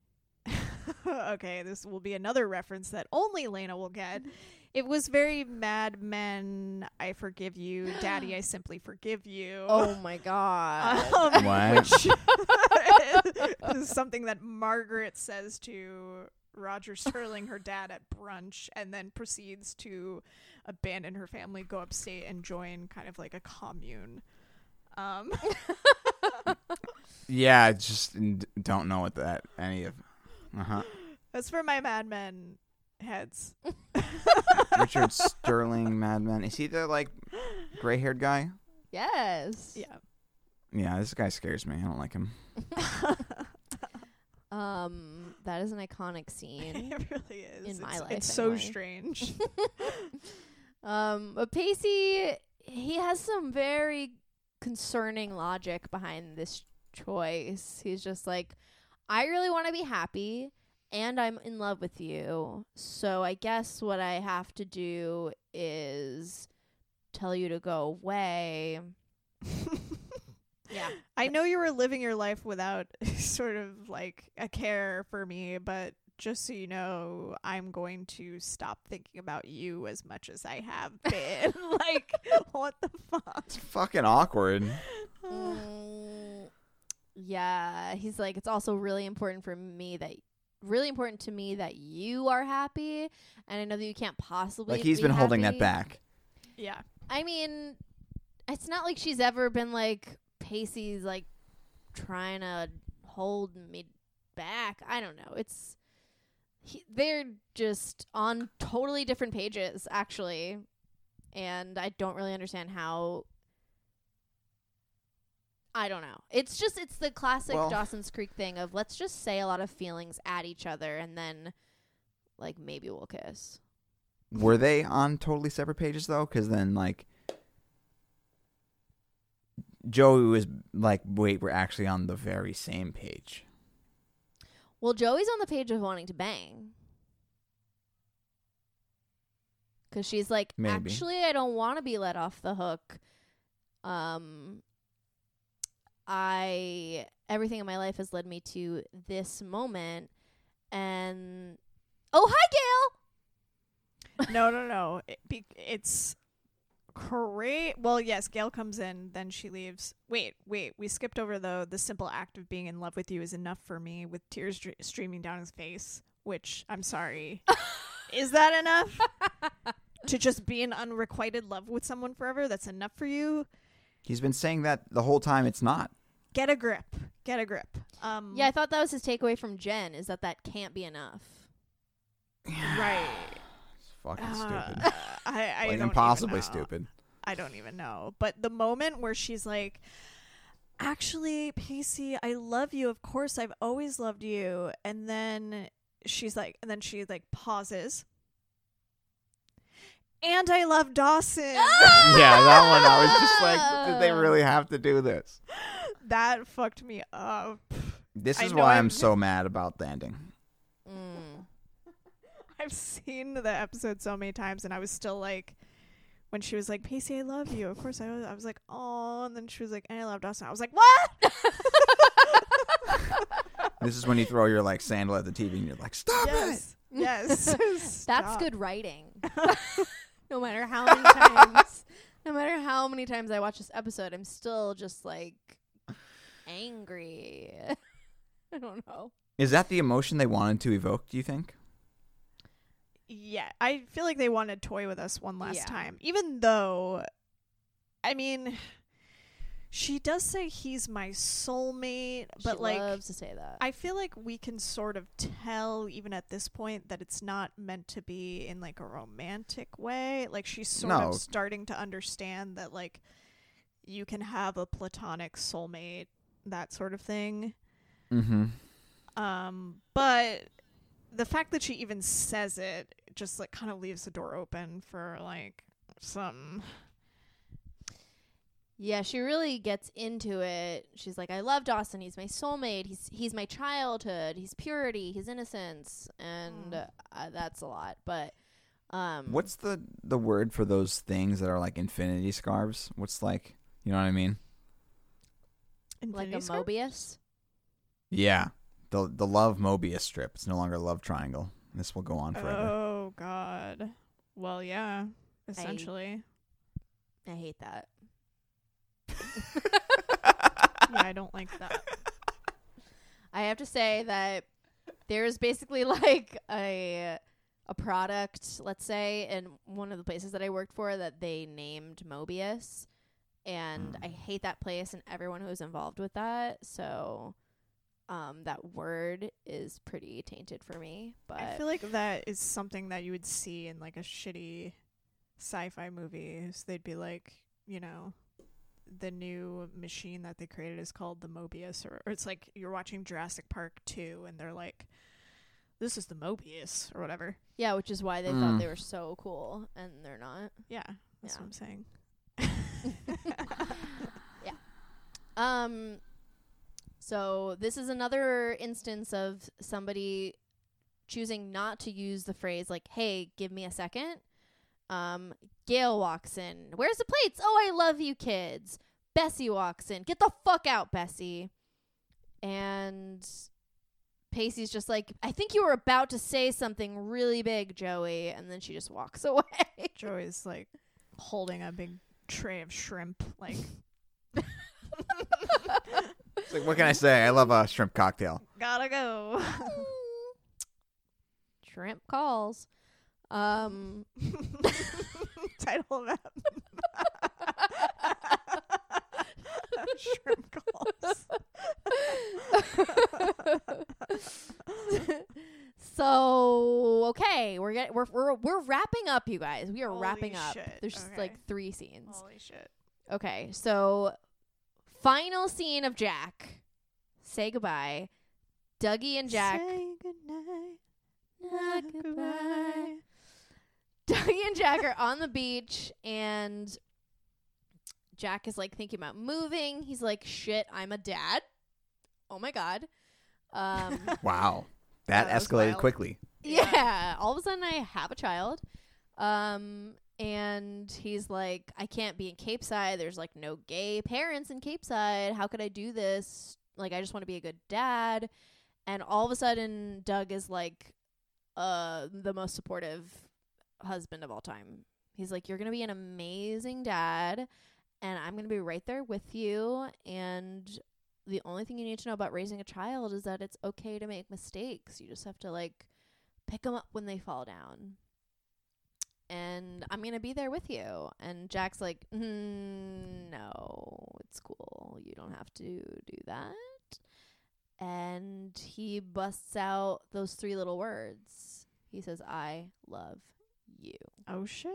okay, this will be another reference that only Lena will get. It was very Mad Men, I forgive you, Daddy, I simply forgive you. oh my God. What? Which is something that Margaret says to Roger Sterling, her dad, at brunch, and then proceeds to abandon her family, go upstate, and join kind of like a commune. Yeah, I just don't know what that any of. That's for my Mad Men heads. Richard Sterling, Mad Men. Is he the like gray-haired guy? Yes. Yeah. Yeah, this guy scares me. I don't like him. That is an iconic scene. It really is. In my life, It's so anyway. strange. But Pacey, he has some very concerning logic behind this choice. He's just like, I really want to be happy, and I'm in love with you. So I guess what I have to do is tell you to go away. Yeah. I know you were living your life without sort of like a care for me, but just so you know, I'm going to stop thinking about you as much as I have been. Like, what the fuck? It's fucking awkward. Yeah, he's like, it's also really important to me that you are happy, and I know that you can't possibly Like he's be been holding that happy. back. Yeah. I mean, it's not like she's ever been like, Pacey's like trying to hold me back. I don't know. They're just on totally different pages, actually, and I don't really understand how. I don't know. It's the classic Dawson's Creek thing of let's just say a lot of feelings at each other and then, like, maybe we'll kiss. Were they on totally separate pages though? Because then like Joey was like, "Wait, we're actually on the very same page." Well, Joey's on the page of wanting to bang. Because she's like, Maybe. actually, I don't want to be let off the hook. Everything in my life has led me to this moment. And, oh, hi, Gail! No. It's great. Well, yes, Gail comes in, then she leaves. Wait. We skipped over, though, the simple act of being in love with you is enough for me, with tears streaming down his face, which, I'm sorry. Is that enough? To just be in unrequited love with someone forever? That's enough for you? He's been saying that the whole time. It's not. Get a grip. Get a grip. Yeah, I thought that was his takeaway from Jen, is that can't be enough. Right. It's fucking stupid. I Like, don't impossibly even know. stupid. I don't even know. But the moment where she's like, actually, Pacey, I love you. Of course, I've always loved you. And then she pauses. And I love Dawson. Yeah, that one. I was just like, did they really have to do this? That fucked me up. This I is know why I'm- I'm so mad about the ending. I've seen the episode so many times, and I was still like, when she was like, Pacey, I love you. Of course, I was like, oh. And then she was like, and I love Dawson. I was like, what? This is when you throw your like sandal at the TV and you're like, stop it. Yes. That's Stop. good writing. No matter how many times I watch this episode, I'm still just like angry. I don't know. Is that the emotion they wanted to evoke, do you think? Yeah, I feel like they wanted to toy with us one last Yeah. time. Even though, I mean, she does say he's my soulmate, but she like, loves to say that. I feel like we can sort of tell, even at this point, that it's not meant to be in like a romantic way. Like, she's sort No. of starting to understand that, like, you can have a platonic soulmate, that sort of thing. Mm-hmm. But the fact that she even says it just like kind of leaves the door open for like some. Yeah, she really gets into it. She's like, I love Dawson. He's my soulmate. He's my childhood. He's purity. He's innocence. And that's a lot. But What's the word for those things that are like infinity scarves? What's like, you know what I mean? like a Infinity Scarf? Mobius? Yeah. The love Mobius strip. It's no longer a love triangle. This will go on forever. Oh God. Well, yeah. Essentially. I hate that. Yeah, I don't like that. I have to say that there's basically like a product, let's say, in one of the places that I worked for that they named Mobius. And I hate that place and everyone who was involved with that. So that word is pretty tainted for me. But I feel like that is something that you would see in like a shitty sci-fi movie. So they'd be like, you know, the new machine that they created is called the Mobius, or it's like you're watching Jurassic Park 2 and they're like, this is the Mobius or whatever. yeah, which is why they thought they were so cool and they're not. Yeah, that's Yeah. what I'm saying. So this is another instance of somebody choosing not to use the phrase like, hey, give me a second. Gail walks in. Where's the plates? Oh, I love you kids. Bessie walks in. Get the fuck out, Bessie. And Pacey's just like, I think you were about to say something really big, Joey. And then she just walks away. Joey's like holding a big tray of shrimp, like. It's like, what can I say? I love a shrimp cocktail. Gotta go. Shrimp calls. Title of that. Shrimp calls. So okay, we're wrapping up, you guys. We are Holy wrapping up. shit, There's just okay. like 3 scenes. Holy shit. Okay, so final scene of Jack. Say goodbye. Dougie and Jack. Say goodnight. Not goodbye. Dougie and Jack are on the beach, and Jack is like thinking about moving. He's like, "Shit, I'm a dad. Oh my god." Wow. That That was escalated wild. quickly. Yeah. All of a sudden, I have a child. And he's like, I can't be in Cape Side. There's like no gay parents in Cape Side. How could I do this? Like, I just want to be a good dad. And all of a sudden, Doug is like, the most supportive husband of all time. He's like, you're going to be an amazing dad, and I'm going to be right there with you. And the only thing you need to know about raising a child is that it's okay to make mistakes. You just have to like pick them up when they fall down. And I'm going to be there with you. And Jack's like, no, It's cool. You don't have to do that. And he busts out those 3 little words. He says, I love you. Oh shit.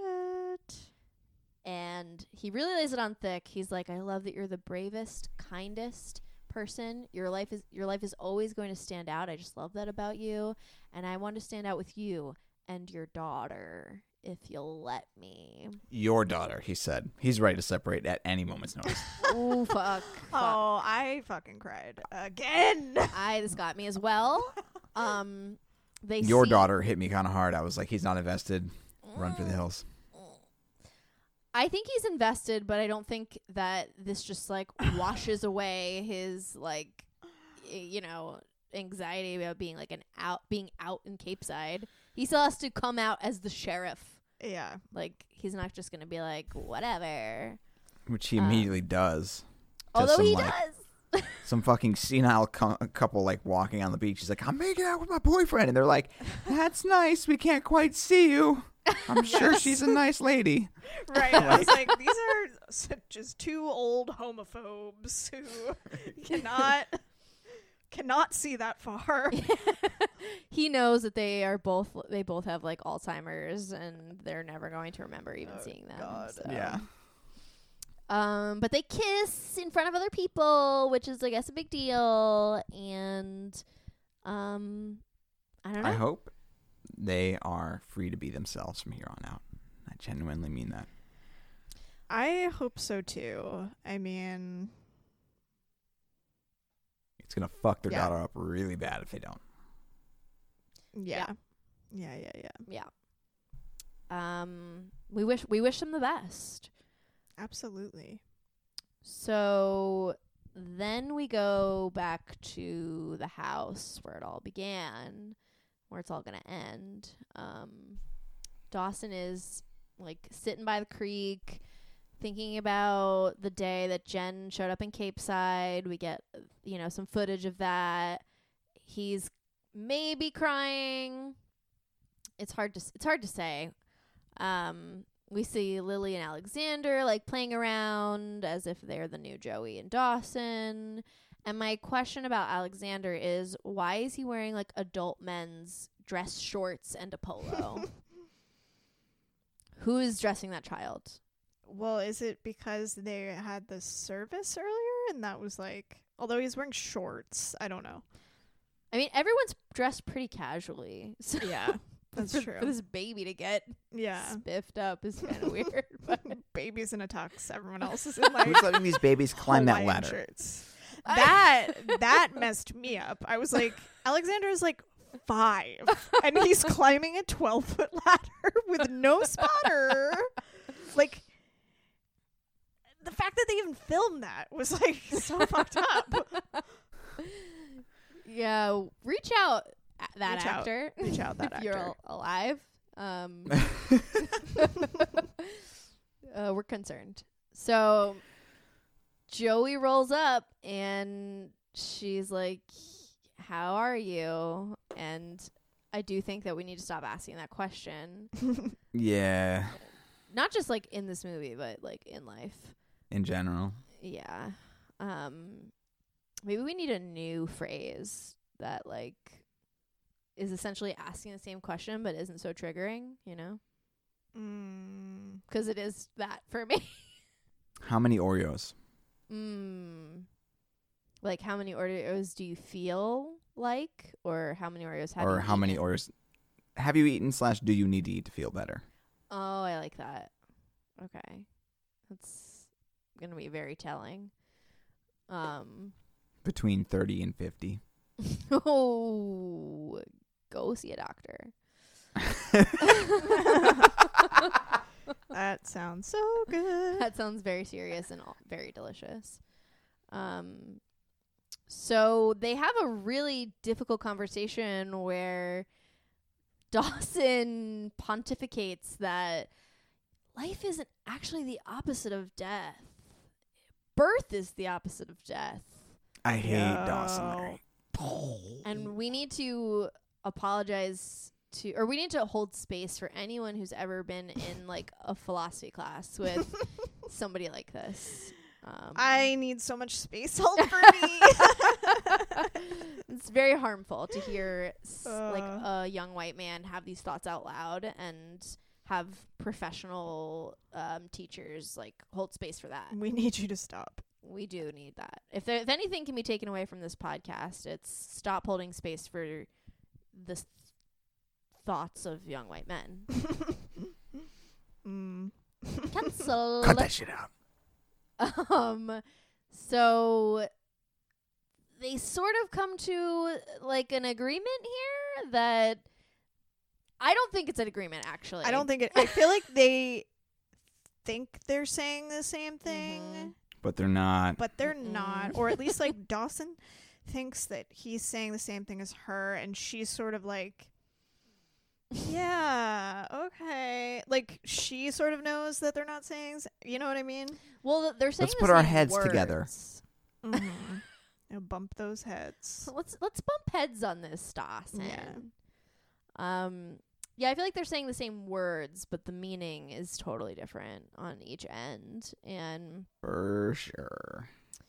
And he really lays it on thick. He's like, I love that you're the bravest, kindest person. Your life is always going to stand out. I just love that about you. And I want to stand out with you and your daughter, if you'll let me. Your daughter, he said. He's ready to separate at any moment's notice. Ooh, fuck. Oh, I fucking cried again. This got me as well. Your daughter hit me kind of hard. I was like, he's not invested. Run for the hills. I think he's invested, but I don't think that this just like washes away his like, anxiety about being like being out in Capeside. He still has to come out as the sheriff. Yeah. Like, he's not just gonna be like, whatever. Which he immediately does. Although some, he like, does. Some fucking senile couple like walking on the beach. He's like, I'm making out with my boyfriend, and they're like, that's nice. We can't quite see you. I'm sure she's a nice lady. Right. I was like, these are just 2 old homophobes who cannot see that far. He knows that they both have like Alzheimer's, and they're never going to remember even seeing them. God. So. Yeah. But they kiss in front of other people, which is, I guess, a big deal. And I don't know. I hope they are free to be themselves from here on out. I genuinely mean that. I hope so too. I mean, It's going to fuck their Yeah. daughter up really bad if they don't. yeah. We wish them the best. Absolutely. So then we go back to the house where it all began, where it's all going to end. Dawson is like sitting by the creek thinking about the day that Jen showed up in Capeside. We get, some footage of that. He's maybe crying. It's hard to say. We see Lily and Alexander like playing around as if they're the new Joey and Dawson. And my question about Alexander is, why is he wearing like adult men's dress shorts and a polo? Who is dressing that child? Well, is it because they had the service earlier and that was like, although he's wearing shorts, I don't know. I mean, everyone's dressed pretty casually. So Yeah, that's for, true. For this baby to get Yeah. spiffed up is kind of weird. But Baby's in a tux. Everyone else is in like Who's letting these babies climb that Hawaiian ladder? shirts. That messed me up. I was like, Alexander is like 5 and he's climbing a 12-foot ladder with no spotter. Like, the fact that they even filmed that was like so fucked up. yeah, reach out at that Reach out. actor. Reach out, that if you're actor. alive. We're concerned. So Joey rolls up and she's like, how are you? And I do think that we need to stop asking that question. Yeah, Not just like in this movie, but like in life. in general. Yeah. Maybe we need a new phrase that like is essentially asking the same question but isn't so triggering, because it is that for me. How many Oreos? Like, how many Oreos do you feel like, or how many Oreos have you Or how many eaten? Oreos have you eaten / do you need to eat to feel better? Oh, I like that. Okay. That's going to be very telling. Between 30 and 50. Oh, go see a doctor. That sounds so good. That sounds very serious and very delicious. So they have a really difficult conversation where Dawson pontificates that life isn't actually the opposite of death. Birth is the opposite of death. I hate Yo. Dawson Larry. And we need to apologize or we need to hold space for anyone who's ever been in like a philosophy class with somebody like this. I need so much space all for me. It's very harmful to hear like a young white man have these thoughts out loud and have professional teachers like hold space for that. We need you to stop. We do need that. If anything can be taken away from this podcast, it's stop holding space for the thoughts of young white men. Cancel. Cut that shit out. So they sort of come to like an agreement here that I don't think it's an agreement, actually. I don't think it. I feel like they think they're saying the same thing, But they're not. but they're not. Or at least like Dawson thinks that he's saying the same thing as her, and she's sort of like, yeah, okay. Like she sort of knows that they're not saying. You know what I mean? Well, they're saying Let's the put our same heads words. together. Now bump those heads. Let's bump heads on this, Dawson. Yeah, I feel like they're saying the same words, but the meaning is totally different on each end. And For sure.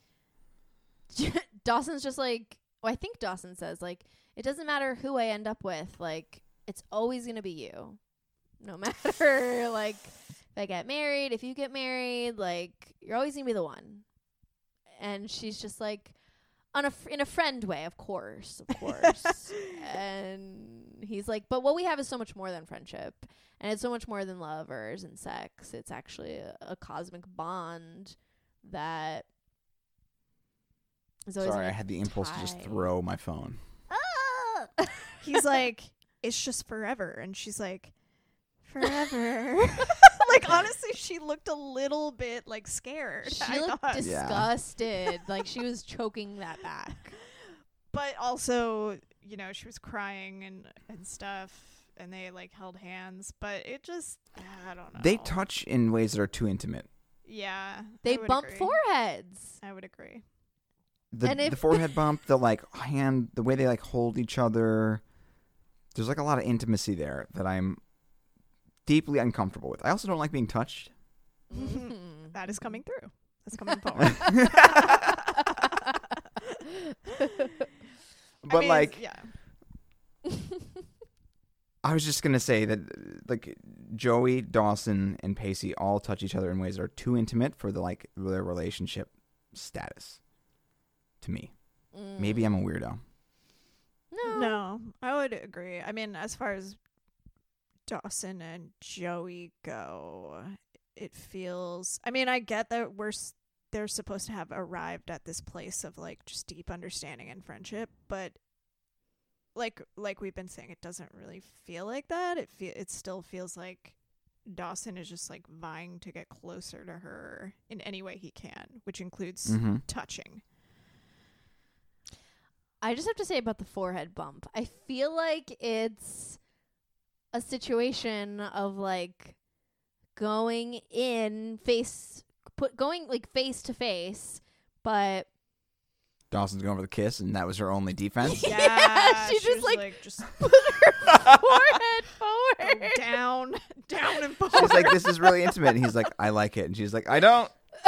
Dawson's just like, well, I think Dawson says, like, it doesn't matter who I end up with. Like, it's always going to be you. No matter, like, if I get married, if you get married, like, you're always going to be the one. And she's just like, in a friend way, of course. And he's like, but what we have is so much more than friendship. And it's so much more than lovers and sex. It's actually a cosmic bond that is always Sorry, I gonna had the impulse to just tie. throw my phone. Ah! He's like, it's just forever. And she's like, forever. Like, honestly, she looked a little bit, like, scared. She I looked thought. disgusted. Like, she was choking that back. But also, you know, she was crying and stuff. And they, like, held hands. But it just, I don't know. They touch in ways that are too intimate. Yeah. They I would bump agree. foreheads. I would agree. And The forehead bump, the like hand, the way they like hold each other. There's like a lot of intimacy there that I'm deeply uncomfortable with. I also don't like being touched. That is coming through. That's coming forward. But I mean, like, yeah. I was just gonna say that like Joey, Dawson, and Pacey all touch each other in ways that are too intimate for their relationship status. To me, maybe I'm a weirdo. No, I would agree. I mean, as far as Dawson and Joey go, it feels. I mean, I get that they're supposed to have arrived at this place of like just deep understanding and friendship, but like we've been saying, it doesn't really feel like that. It still feels like Dawson is just like vying to get closer to her in any way he can, which includes touching. I just have to say about the forehead bump. I feel like it's a situation of like going face to face, but Dawson's going for the kiss, and that was her only defense. Yeah, she just was, like just put her forehead forward. go down and forward. She's like, "This is really intimate," and he's like, "I like it," and she's like, "I don't."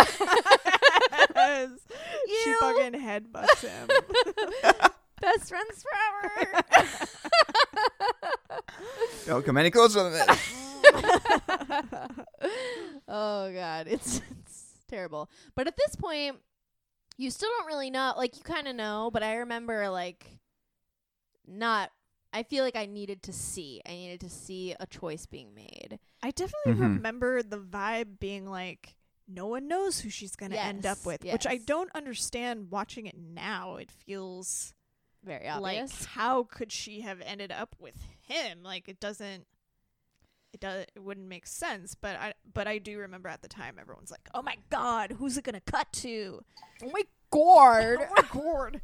Yes. She Ew. fucking headbutts him. Best friends forever. Don't come any closer than this. Oh god, it's terrible. But at this point, you still don't really know. Like, you kind of know, but I remember like not. I feel like I needed to see a choice being made. I definitely remember the vibe being like, no one knows who she's going to end up with, which I yes. don't understand watching it now. It feels Very like, obvious. how could she have ended up with him? Like, it wouldn't make sense. But I do remember at the time, everyone's like, oh my God, who's it going to cut to? Oh my god. Oh my God.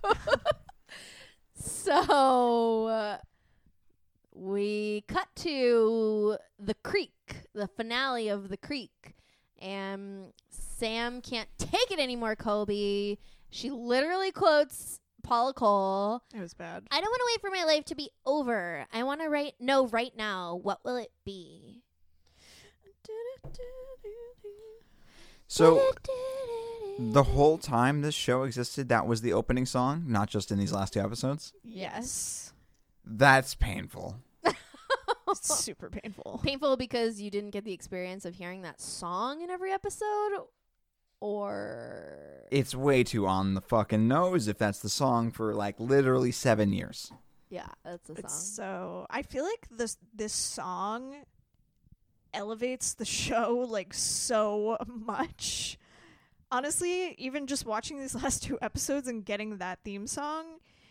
So we cut to the creek, the finale of the creek, and Sam can't take it anymore, Kobe. She literally quotes Paula Cole. It was bad. I don't want to wait for my life to be over. I want to know right now, what will it be? So The whole time this show existed, that was the opening song, not just in these last 2 episodes. Yes. That's painful. It's super painful. Painful because you didn't get the experience of hearing that song in every episode, or It's way too on the fucking nose if that's the song for like literally 7 years. yeah, that's the It's song. so I feel like this song elevates the show like so much. Honestly, even just watching these last 2 episodes and getting that theme song,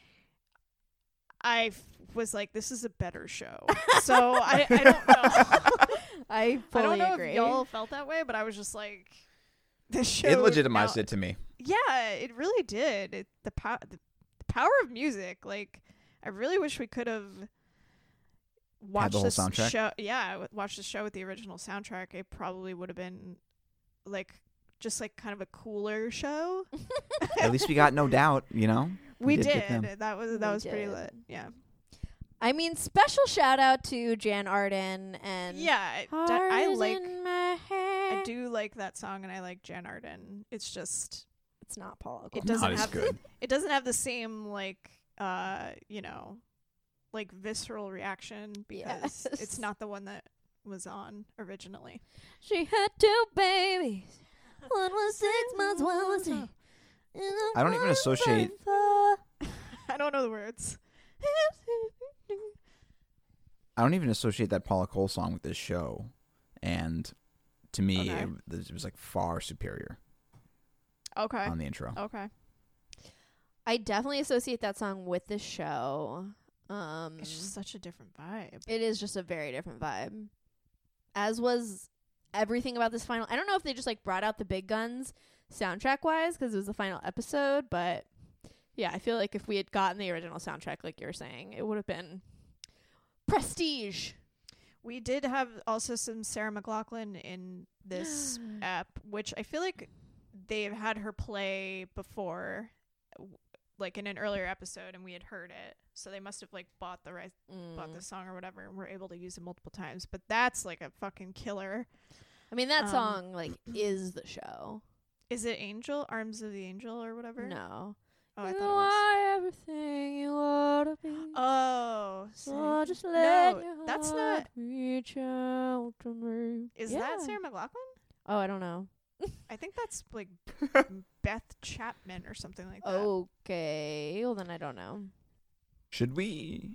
I was like, this is a better show. So I don't know. I fully I don't know agree. if y'all felt that way, but I was just like, this show. It legitimized now- it to me. Yeah, it really did. The power of music. Like, I really wish we could have watched the whole this soundtrack? show. Yeah, watched the show with the original soundtrack. It probably would have been like just like kind of a cooler show. At least we got No Doubt, you know? We did did. get them. That was pretty did. lit. Yeah. I mean, special shout out to Jan Arden and Yeah, I Heart like. in my I head. do like that song, and I like Jan Arden. It's just It's not Paula. it Cole. doesn't Not as have good. it doesn't have the same like you know, like visceral reaction because Yes. it's not the one that was on originally. She had 2 babies. One was 6 months, one was 8. I don't even associate- I don't know the words. I don't even associate that Paula Cole song with this show. And to me, Okay. it was like far superior Okay. on the intro. Okay. I definitely associate that song with the show. It's just such a different vibe. It is just a very different vibe. As was everything about this final. I don't know if they just like brought out the big guns soundtrack wise because it was the final episode, but yeah, I feel like if we had gotten the original soundtrack, like you were saying, it would have been prestige. We did have also some Sarah McLachlan in this app, which I feel like they've had her play before, like in an earlier episode, and we had heard it. So they must have like bought the song or whatever, and were able to use it multiple times. But that's like a fucking killer. I mean, that Um, song like is the show. Is it Angel? Arms of the Angel or whatever? No. Oh, I You thought it was. are everything you ought to be. Oh, So just let no, your that's heart not. reach out to me. Is Yeah. that Sarah McLachlan? Oh, I don't know. I think that's like Beth Chapman or something like that. Okay, well then I don't know. Should we,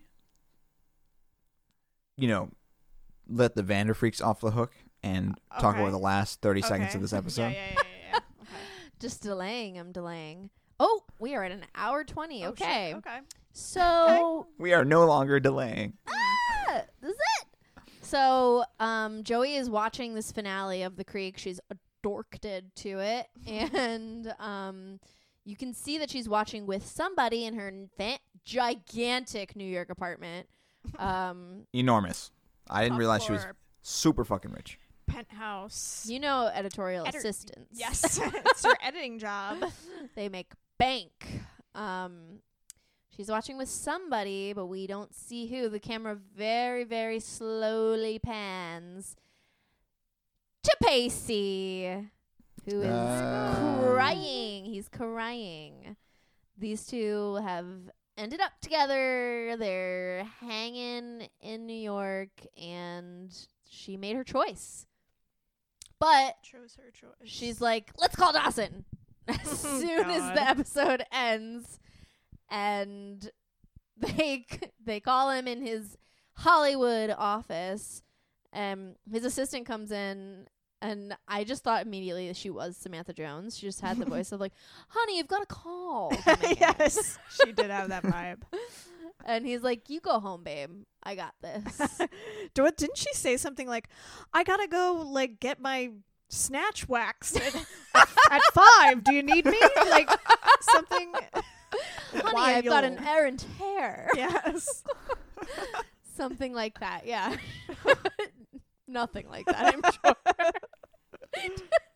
let the Vanderfreaks off the hook and talk Okay. about the last 30 seconds Okay. of this episode? Yeah. Okay. Just delaying. I'm delaying. Oh, we are at an hour 20. Oh, shit. Okay. Okay. So We are no longer delaying. this is it. So Joey is watching this finale of The Creek. She's dorked to it. And you can see that she's watching with somebody in her gigantic New York apartment. Enormous. I didn't Top realize she was floor, super fucking rich. penthouse. You know, editorial Edi- assistants. Yes, it's her editing job. They make bank. She's watching with somebody, but we don't see who. The camera very, very slowly pans to Pacey, who is crying. He's crying. These two have ended up together. They're hanging in New York, and she made her choice. But Chose her choice. she's like, let's call Dawson as soon as God. the episode ends. And they call him in his Hollywood office. His assistant comes in, and I just thought immediately that she was Samantha Jones. She just had the voice of like, honey, you've got a call coming in." Yes, she did have that vibe. And he's like, you go home, babe. I got this. Didn't she say something like, "I gotta go, like, get my snatch waxed at 5? Do you need me?" Like something. Honey, I've got an wild. errant hair. Yes. Something like that, yeah. Nothing like that, I'm sure.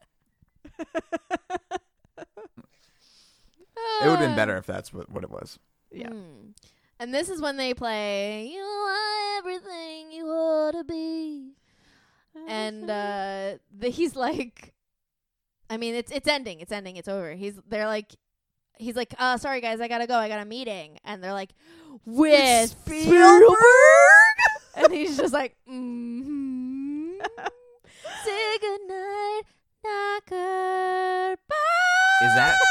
It would have been better if that's what it was. Yeah. And this is when they play "You Are Everything You Ought to Be," and he's like, I mean, it's ending. It's ending. It's over. He's like, sorry guys, I gotta go. I got a meeting. And they're like, with Spielberg? And he's just like, say goodnight, knocker, bye. Is that?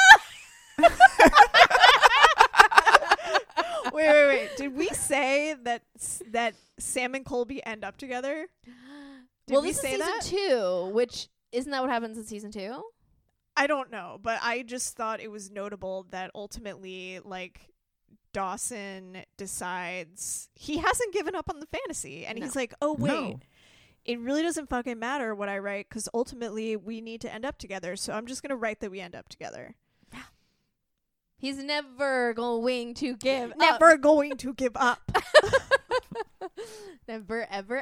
Wait. Did we say that Sam and Colby end up together? Did we this say is that? season 2, which isn't that what happens in season 2? I don't know, but I just thought it was notable that ultimately, like, Dawson decides he hasn't given up on the fantasy, and he's like, oh wait, No. it really doesn't fucking matter what I write, because ultimately we need to end up together, so I'm just gonna write that we end up together. He's never going to give up. Never going to give up. Never, ever, ever.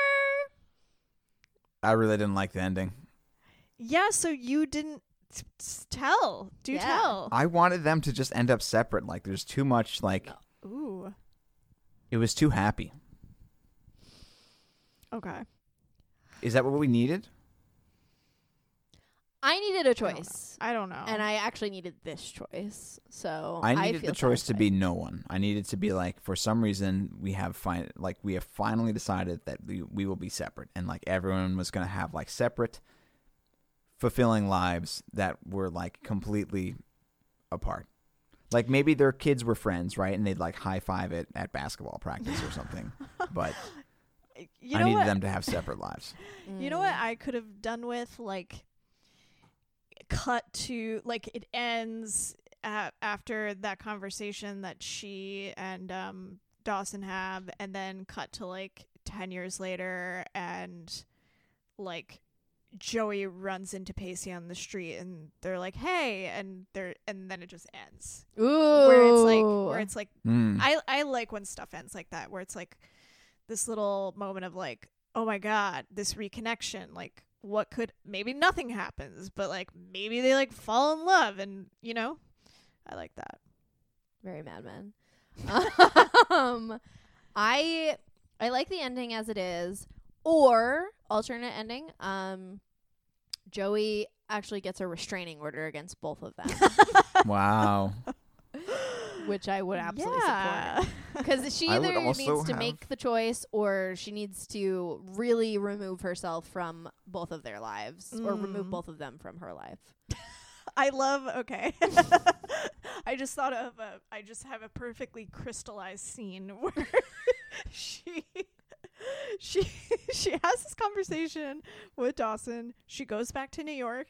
I really didn't like the ending. Yeah, so you didn't tell. Yeah. Tell. I wanted them to just end up separate. Like, there's too much, like, Ooh. it was too happy. Okay. Is that what we needed? I needed a choice. I don't know. And I actually needed this choice. So I needed feel the choice to satisfied. be no one. I needed to be like, for some reason, we have finally decided that we will be separate, and like everyone was going to have like separate, fulfilling lives that were like completely apart. Like maybe their kids were friends, right? And they'd like high five it at basketball practice or something. But you I know needed what? them to have separate lives. You know what I could have done with, like, cut to, like, it ends after that conversation that she and Dawson have, and then cut to like 10 years later, and like Joey runs into Pacey on the street, and they're like, hey, and then it just ends. Ooh. Where it's like Mm. I like when stuff ends like that, where it's like this little moment of like, oh my god, this reconnection, like what could, maybe nothing happens, but like maybe they like fall in love, and you know, I like that. Very Mad Men. I like the ending as it is, or alternate ending. Joey actually gets a restraining order against both of them, Wow. which I would absolutely support. Because she I would either also needs to have- make the choice, or she needs to really remove herself from both of their lives, or remove both of them from her life. I love, okay. I just thought of I just have a perfectly crystallized scene where she has this conversation with Dawson. She goes back to New York.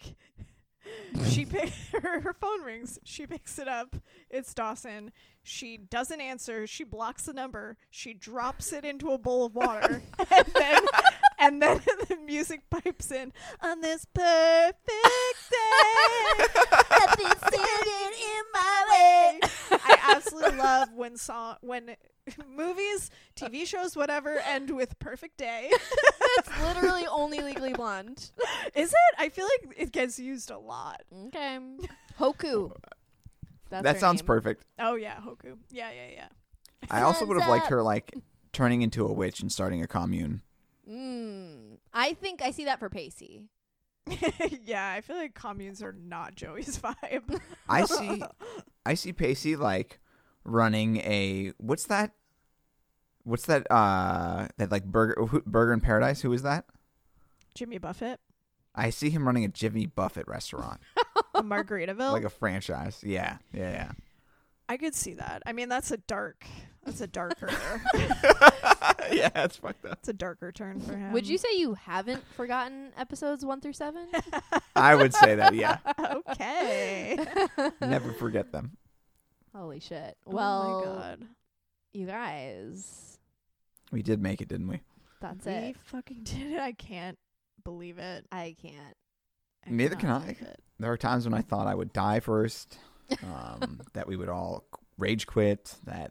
Her phone rings. She picks it up. It's Dawson. She doesn't answer. She blocks the number. She drops it into a bowl of water. and then the music pipes in. On this perfect day, nothing's standing in my way. I absolutely love when movies, TV shows, whatever, end with perfect day. It's literally only Legally Blonde. Is it? I feel like it gets used a lot. Okay. Hoku. That's That her sounds name. perfect. Oh yeah, Hoku. Yeah. I also would have liked up. her like turning into a witch and starting a commune. I think I see that for Pacey. Yeah, I feel like communes are not Joey's vibe. I see Pacey like running a what's that that like burger in paradise, who is that? Jimmy Buffett, I see him running a Jimmy Buffett restaurant. a Margaritaville. Like a franchise. Yeah. I could see that. I mean, that's a darker Yeah, it's fucked up. it's a darker turn for him. Would you say you haven't forgotten episodes 1 through 7? I would say that, yeah. Okay. Never forget them. Holy shit. Oh Well, my god. you guys, We did make it, didn't we? that's We it. fucking did it. I can't believe it. I can't. Neither can cannot I. believe it. There are times when I thought I would die first, that we would all rage quit, that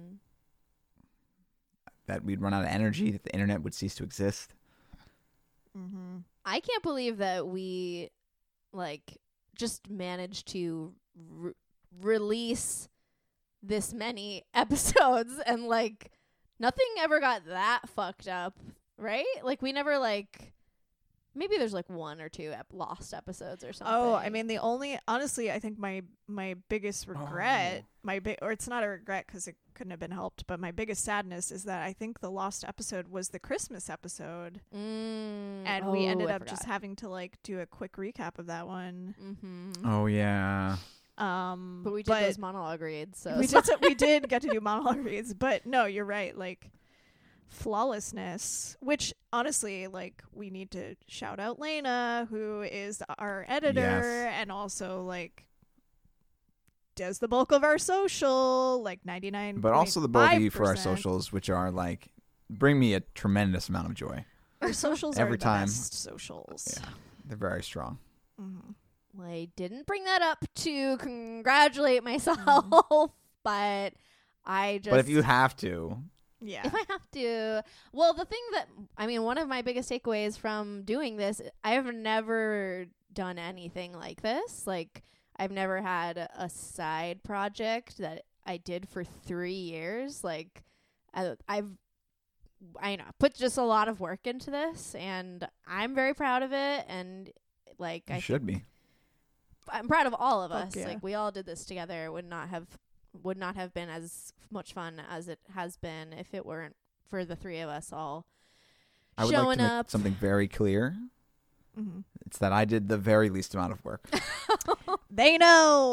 we'd run out of energy, that the internet would cease to exist. Mm-hmm. I can't believe that we, like, just managed to release this many episodes and, like, nothing ever got that fucked up, right? Like, we never, like, Maybe there's like 1 or 2 lost episodes or something. Oh, I mean, honestly, I think my biggest regret, or it's not a regret because it couldn't have been helped, but my biggest sadness is that I think the lost episode was the Christmas episode, and we ended up just having to like do a quick recap of that one. Mm-hmm. Oh yeah. But we did those monologue reads, so we did get to do monologue reads. But no, you're right. Like, flawlessness, which honestly, like, we need to shout out Lena, who is our editor, and also like does the bulk of our social, like 99. But also the both of you for our socials, which are like bring me a tremendous amount of joy. Our socials every are the time. Best socials. Yeah, they're very strong. Mm-hmm. Well, I didn't bring that up to congratulate myself, but I just. But if you have to. Yeah. If I have to. Well, the thing that, I mean, one of my biggest takeaways from doing this, I have never done anything like this. Like, I've never had a side project that I did for 3 years. Like, I know, put just a lot of work into this, and I'm very proud of it. And, like, I should be. I'm proud of all of us. Yeah. Like, we all did this together. It would not have been as much fun as it has been if it weren't for the 3 of us all I would showing like to up. make something very clear. Mm-hmm. It's that I did the very least amount of work. They know.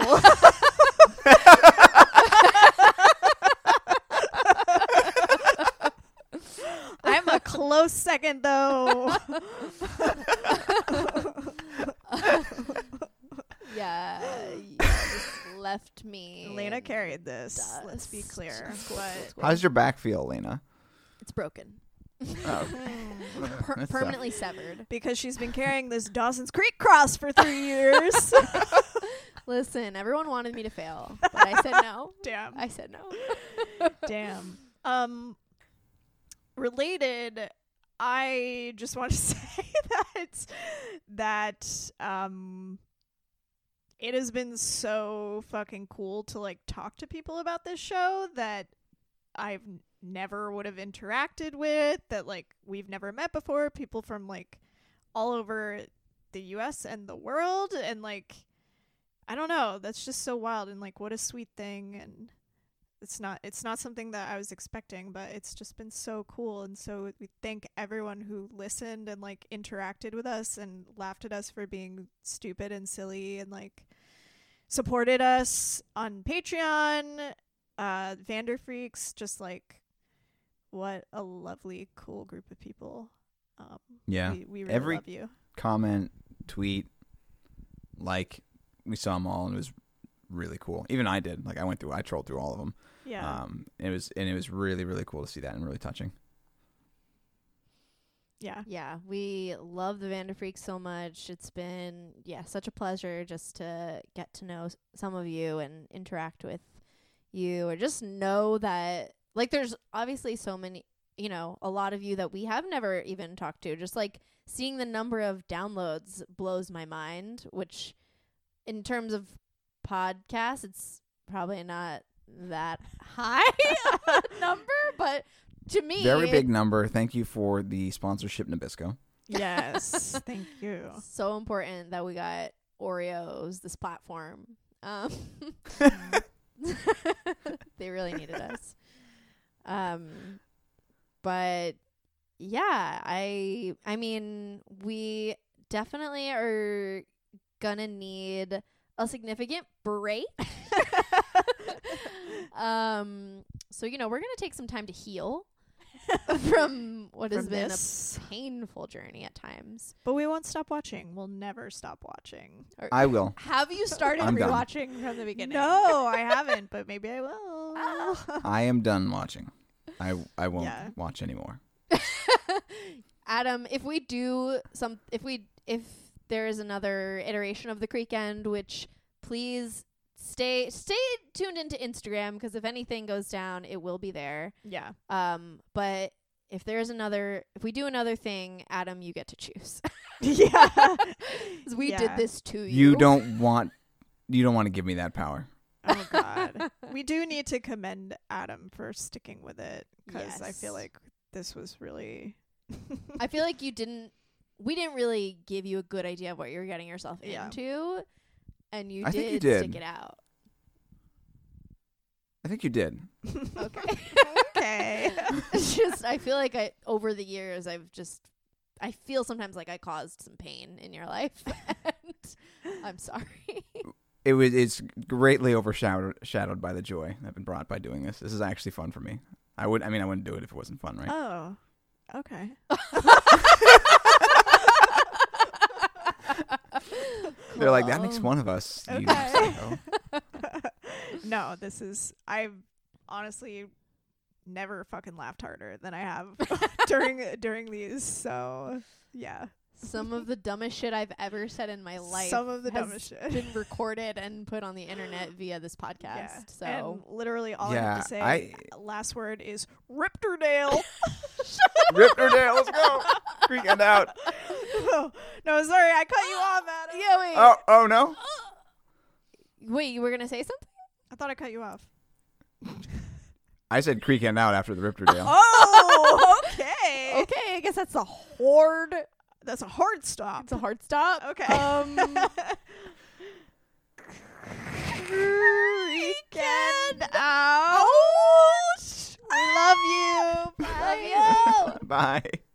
I'm a close second, though. Yeah, you just left me. Lena carried this. Dust. Let's be clear. Cool, But cool. How's your back feel, Lena? It's broken. Oh. That's Permanently severed. because she's been carrying this Dawson's Creek cross for 3 years. Listen, everyone wanted me to fail, but I said no. Damn. I said no. Damn. Related, I just want to say that it has been so fucking cool to like talk to people about this show that I've never would have interacted with, that like we've never met before, people from like all over the US and the world, and like I don't know, that's just so wild, and like what a sweet thing. And it's not something that I was expecting, but it's just been so cool. And so we thank everyone who listened and like interacted with us and laughed at us for being stupid and silly, and like supported us on Patreon. Vanderfreaks, just like what a lovely, cool group of people. Yeah. We really love you. Comment, tweet, like, we saw them all, and it was really cool. Even I did. Like, I trolled through all of them. Yeah. It was really, really cool to see that, and really touching. Yeah. Yeah, we love the Vanderfreaks so much. It's been, such a pleasure just to get to know some of you and interact with you, or just know that, like, there's obviously so many, a lot of you that we have never even talked to. Just, like, seeing the number of downloads blows my mind, which, in terms of podcasts, it's probably not that high a number, but to me, very big number. Thank you for the sponsorship, Nabisco. Yes. Thank you. So important that we got Oreos, this platform. They really needed us. But yeah, I mean, we definitely are gonna need a significant break. So we're gonna take some time to heal from what has been a painful journey at times. But we won't stop watching. We'll never stop watching. I will. Have you started I'm done. rewatching from the beginning? No, I haven't, but maybe I will. I am done watching. I won't watch anymore. Adam, if there is another iteration of the Creek End, which please stay tuned into Instagram, because if anything goes down, it will be there. Yeah. But if we do another thing, Adam, you get to choose. Yeah. 'Cause we did this to you. You don't want to give me that power. Oh God. We do need to commend Adam for sticking with it, because I feel like this was really. I feel like you didn't we didn't really give you a good idea of what you were getting yourself Yeah. into, and you I did think you did. stick it out. I think you did. Okay. Okay. It's just, I feel like over the years, I feel sometimes like I caused some pain in your life, and I'm sorry. It's greatly overshadowed by the joy that's been brought by doing this. This is actually fun for me. I wouldn't do it if it wasn't fun, right? Oh. Okay. They're like, that makes one of us. You Okay. psycho. No, I've honestly never fucking laughed harder than I have during these. So yeah, Some of the dumbest shit I've ever said in my life. some of the has dumbest shit. been recorded and put on the internet via this podcast. Yeah. So And literally all I Yeah, have to say last word is Ripterdale. Ripterdale, let's go. Freaking out. No, sorry, I cut you off, Adam. yeah, wait. Oh no. Wait, you were gonna say something? I thought I cut you off. I said creaking out after the Ripterdale. Oh, okay. Okay, I guess that's a hard. That's a hard stop. It's a hard stop. Okay. Weekend out. We love you. Love you. Bye.